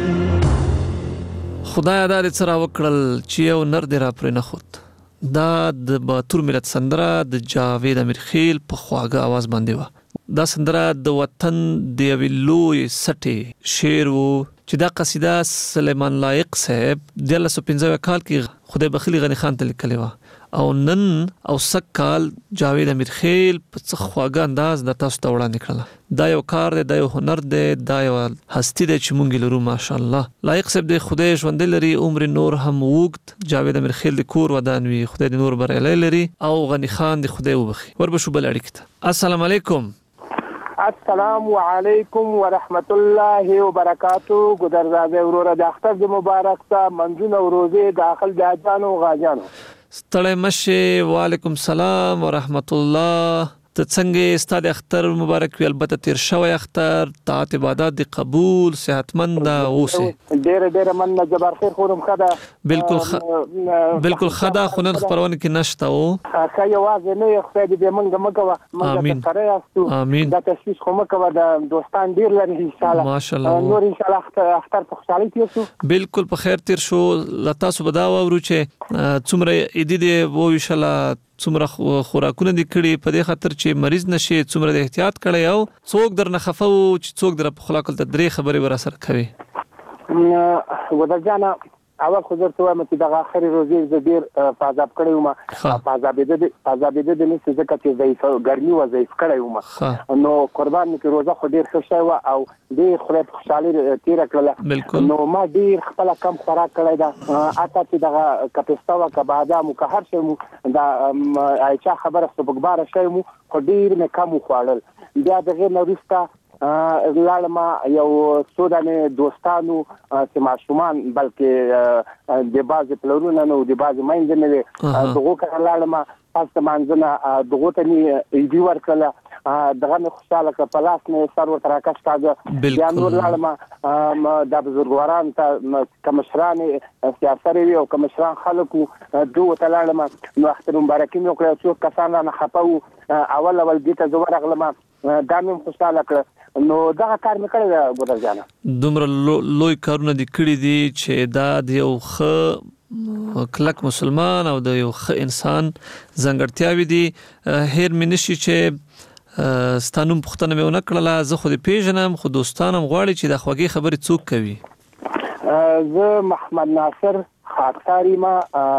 خدای دا دې سره وکړل چې یو نر دې را پرې نه خود دا د باتور ملت سندره د جاوید امیرخیل په خواږه आवाज باندې و دا سندره د وطن د یوې لوی سټې شعر و چې دا قصیده سلیمان لایق صاحب د الله سو پنځه کال کې خدای بخیل غنی خان ته لیکلې و او نن او سکال جاوید امیرخیل په څه خواږه انداز د تاسو ته وړاندې کړل دا یو کار دی دا یو هنر دی دا یو هستی دی چې مونږ لرو ماشاءالله لایق صاحب د خدای ژوند لري عمر نور هم وګت جاوید امیرخیل د کور ودان وي خدای د نور برعلی لري او غنی خان د خدای وبخي وربشو بل اړیکه السلام علیکم السلام علیکم ورحمت الله وبرکاتو ګدرزاده وروره د اختر د مبارک ته منځونه وروزه داخل د اجانو غاجانو ستړی مشه وعلیکم السلام ورحمت الله ته څنګه ستاد اختر مبارک وی البته تیر شوی اختر طاعت عبادت دی قبول صحتمند اوسه ډیر ډیر من جبر خیر خورم خدا بالکل خ... بالکل خدا خنن خبرونه کې نشته او کا یواز نه خدای دې منګه مګه امين امين دا تاسیس کومه کا د دوستان ډیر لري ان شاء الله ماشاءالله نور ان شاء الله اختر په خوشالي تیر شو بالکل په خیر تیر شو لتا سو بدا ورو چې څومره اېدې دی وو ان شاء الله څومره خوراکونه دي کړي په دې خاطر چې مریض نشي څومره د احتیاط کړي او څوک در نه خفو چې څوک در په خلاقل د درې خبرې ور سره کوي ودرجانه اول خو درته وایم چې د اخري روزي ز ډیر فاضاب کړی وم فاضاب دې فاضاب دې د نس زکه چې ضعیف ګرمي و ضعیف کړی وم نو قربان کې روزه خو ډیر ښه شوی او دې خو په خوشالي تیر کړل نو ما ډیر خپل کم خوراک کړی دا اته چې د کپستا او کبادام او هر شی دا ایچا خبره سبقبار شوی مو خو ډیر مې کم خوړل بیا دغه نورستا لاړم یو سودانه دوستانو چې ماشومان بلکې د بازي پلرونو نو د بازي ماینځ نه دغه کړه لاړم پس مانځنه دغه ته ني ایډي ورکړه دغه مې خوشاله کړ په لاس نه سر ورته راکښ کاږه بیا نور لاړم د بزرګواران ته کمشران سیاست وی او کمشران خلکو دوه تلاړم نو اختر مبارکي مې وکړه چې کسان نه خپاو اول اول دې ته زور غلم دا مې خوشاله کړ نو دا کار مې کړی ګودر جانا دومره لوی کارونه دي کړی دي چې دا د یو ښه کلک مسلمان او د یو ښه انسان ځانګړتیاوې دي هیر مې نشي چې ستانوم پښتنه مې ونه کړله زه خو دې پیژنم خو دوستانم غواړي چې د خوږې خبرې څوک کوي زه محمد ناصر خاطري ما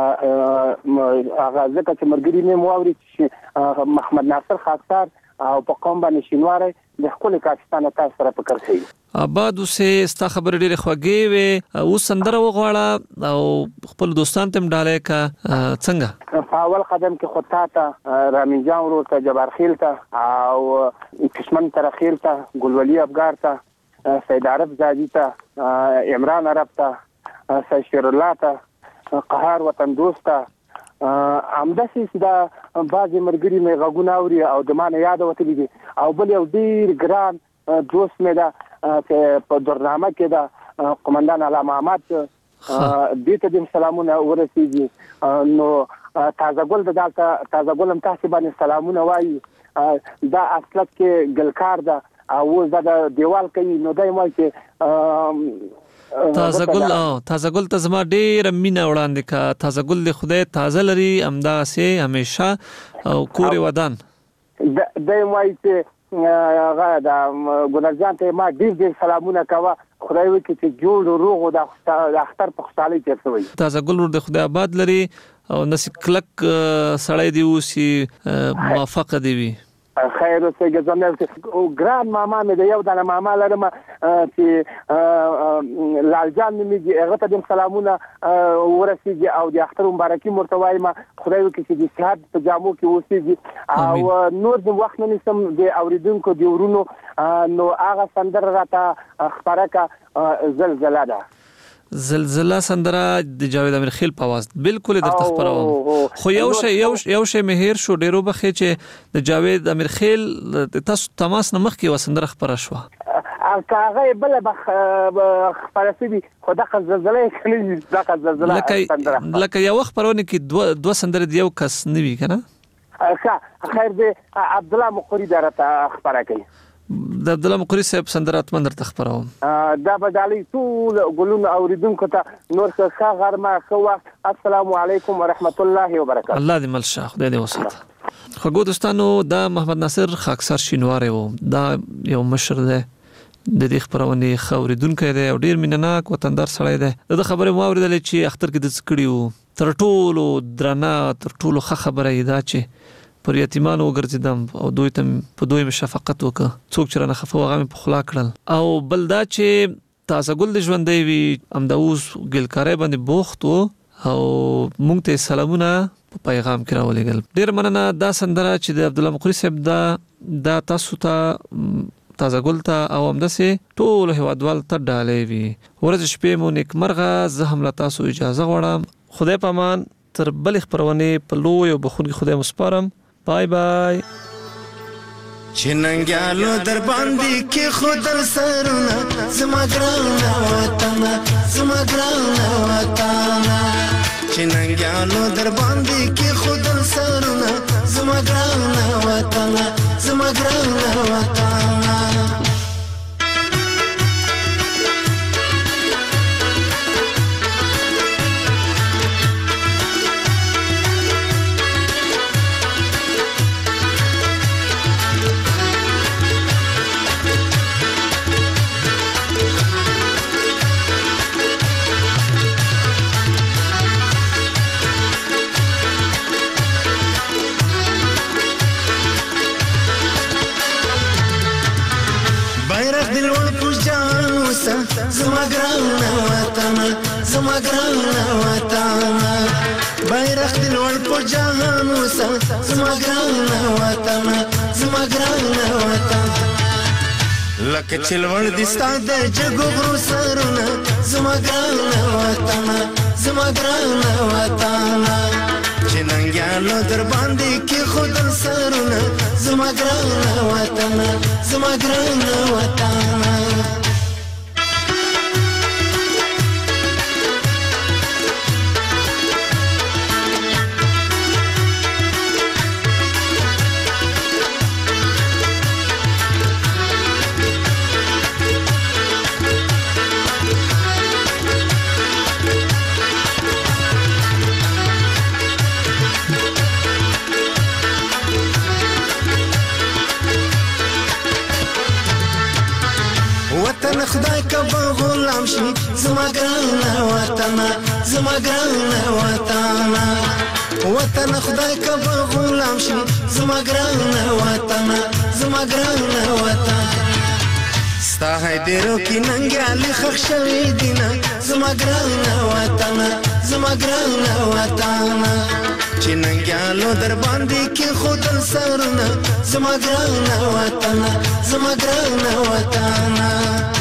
هغه ځکه چې مرګري مې مواوري چې محمد ناصر خاطر او په قوم باندې شینواره د خپل پاکستان تاسو سره فکر کوي. آباد اوسه ستا خبر ډېر خوږې وي او سندره وغواړه او خپل دوستان ته مډاله کا څنګه په اول قدم کې خطا ته رامین جان ورور ته جبار خیل ته او کشمن ترخیل ته ګلولي افغار ته سید عرب زادی ته عمران عرب ته سشیر الله ته قهار وطن دوست ته امداسي دا بعضی مرګري مې غوونه اوري او د مانه یاد وته دي او بل یو ډیر ګران دوست مې دا چې په درنامه کې دا قومندان علامه احمد دې ته د سلامونه ورسېږي نو تازه ګل د دالته تازه ګل هم تاسو باندې سلامونه وایي دا اصلت کې ګلکار دا او دا د دیوال کوي نو دای ما چې تازه ګل او تازه ګل ته زما ډېر مینه وړاندې کا تازه ګل د خدای تازه لري امدا سه همیشه او کور ودان د دای ما چې هغه دا ګلرجان ته ما ډیر ډیر سلامونه کاوه خدای وکړي چې جوړ روغ او د اختر په خوشالۍ تیر شوی. تازه ګل ور د خدای آباد لري او نس کلک سړی دی اوسې موافق دی وي خیر اوسه ګزمل او ګران ماما مې د یو دانه ماما لرم چې لالجان مې هغه ته د سلامونه ورسېږي او د اختر مبارکي مرتوای ما خدای وکړي چې د صحت په جامو کې اوسېږي او نور د وخت نه نسم د اوریدونکو د ورونو نو هغه سندره راته خبره کا زلزلہ ده زلزلہ سندره د جاوید امیر خیل په आवाज بالکل درته خبروم خو یو شی یو یو شی مهیر شو ډیرو بخې چې د جاوید امیر خیل تاسو تماس نه مخ کې وسندره خبره شو هغه بل بخ خبرسي خو د زلزلہ کني د زلزلہ لکه لکه یو خبرونه کې دوه دوه سندره دیو کس نیوي کنه ښه خیر دې عبد الله مقری درته خبره کوي د عبد الله مقری صاحب سندرات من درته خبروم دا بدالي ټول ګلون اوریدونکو ته نور څه غرمه خو السلام علیکم ورحمت الله وبرکاته. الله دې مل شاه خدای دې وساته. خو دوستانو دا محمد ناصر خاکسار شینواره وو دا یو مشر دی د دې خبرونه خوریدونکو دی او ډیر مینناک وطندار سړی دی د خبره مو اوریدل چې اختر کې د څکړیو تر ټولو درنه تر ټولو ښه خبره دا چې پر یتیمانو وګرځیدم او دوی ته په دوی مشفقت وکړه څوک چې رانه خفه هغه په خلا کړل او بل دا چې تازه ګل د ژوندۍ وي همدا اوس ګلکارۍ باندې بوخت و او مونږ ته سلامونه په پیغام کې راولېږل. ډېر مننه. دا سندره چې د عبد الله مقری صاحب دا دا تاسو ته تازه ګل ته او همداسې ټول هیوادوال ته ډالۍ وي. ورځ شپې مو نیکمرغه. زه هم له تاسو اجازه غواړم. خدای په امان. تر بل خبرونه په لوی او بخونګي خدای مسپارم. بای بای. چننګالو در باندې کې خود سرونه زما ګران وطن زما ګران وطن چننګالو در باندې کې خود سرونه زما ګران وطن زما ګران وطن زما ګران وطن زما ګران وطن بیرغ دې لوړ په جهان وسه زما ګران وطن زما ګران وطن لکه چلوړ دې ستاد جګو غرو سرونه زما ګران وطن زما ګران وطن چننګالو در باندې کې خود سرونه زما ګران وطن زما ګران وطن خدای کبه غلام شي زما ګران وطن زما ګران وطن وطن خدای کبه غلام شي زما ګران وطن زما ګران وطن ستا هیدرو کې ننګیالي خښ شوي دینه زما ګران وطن زما ګران وطن چې ننګیالو در باندې کې خودل سرونه زما ګران وطن زما ګران وطن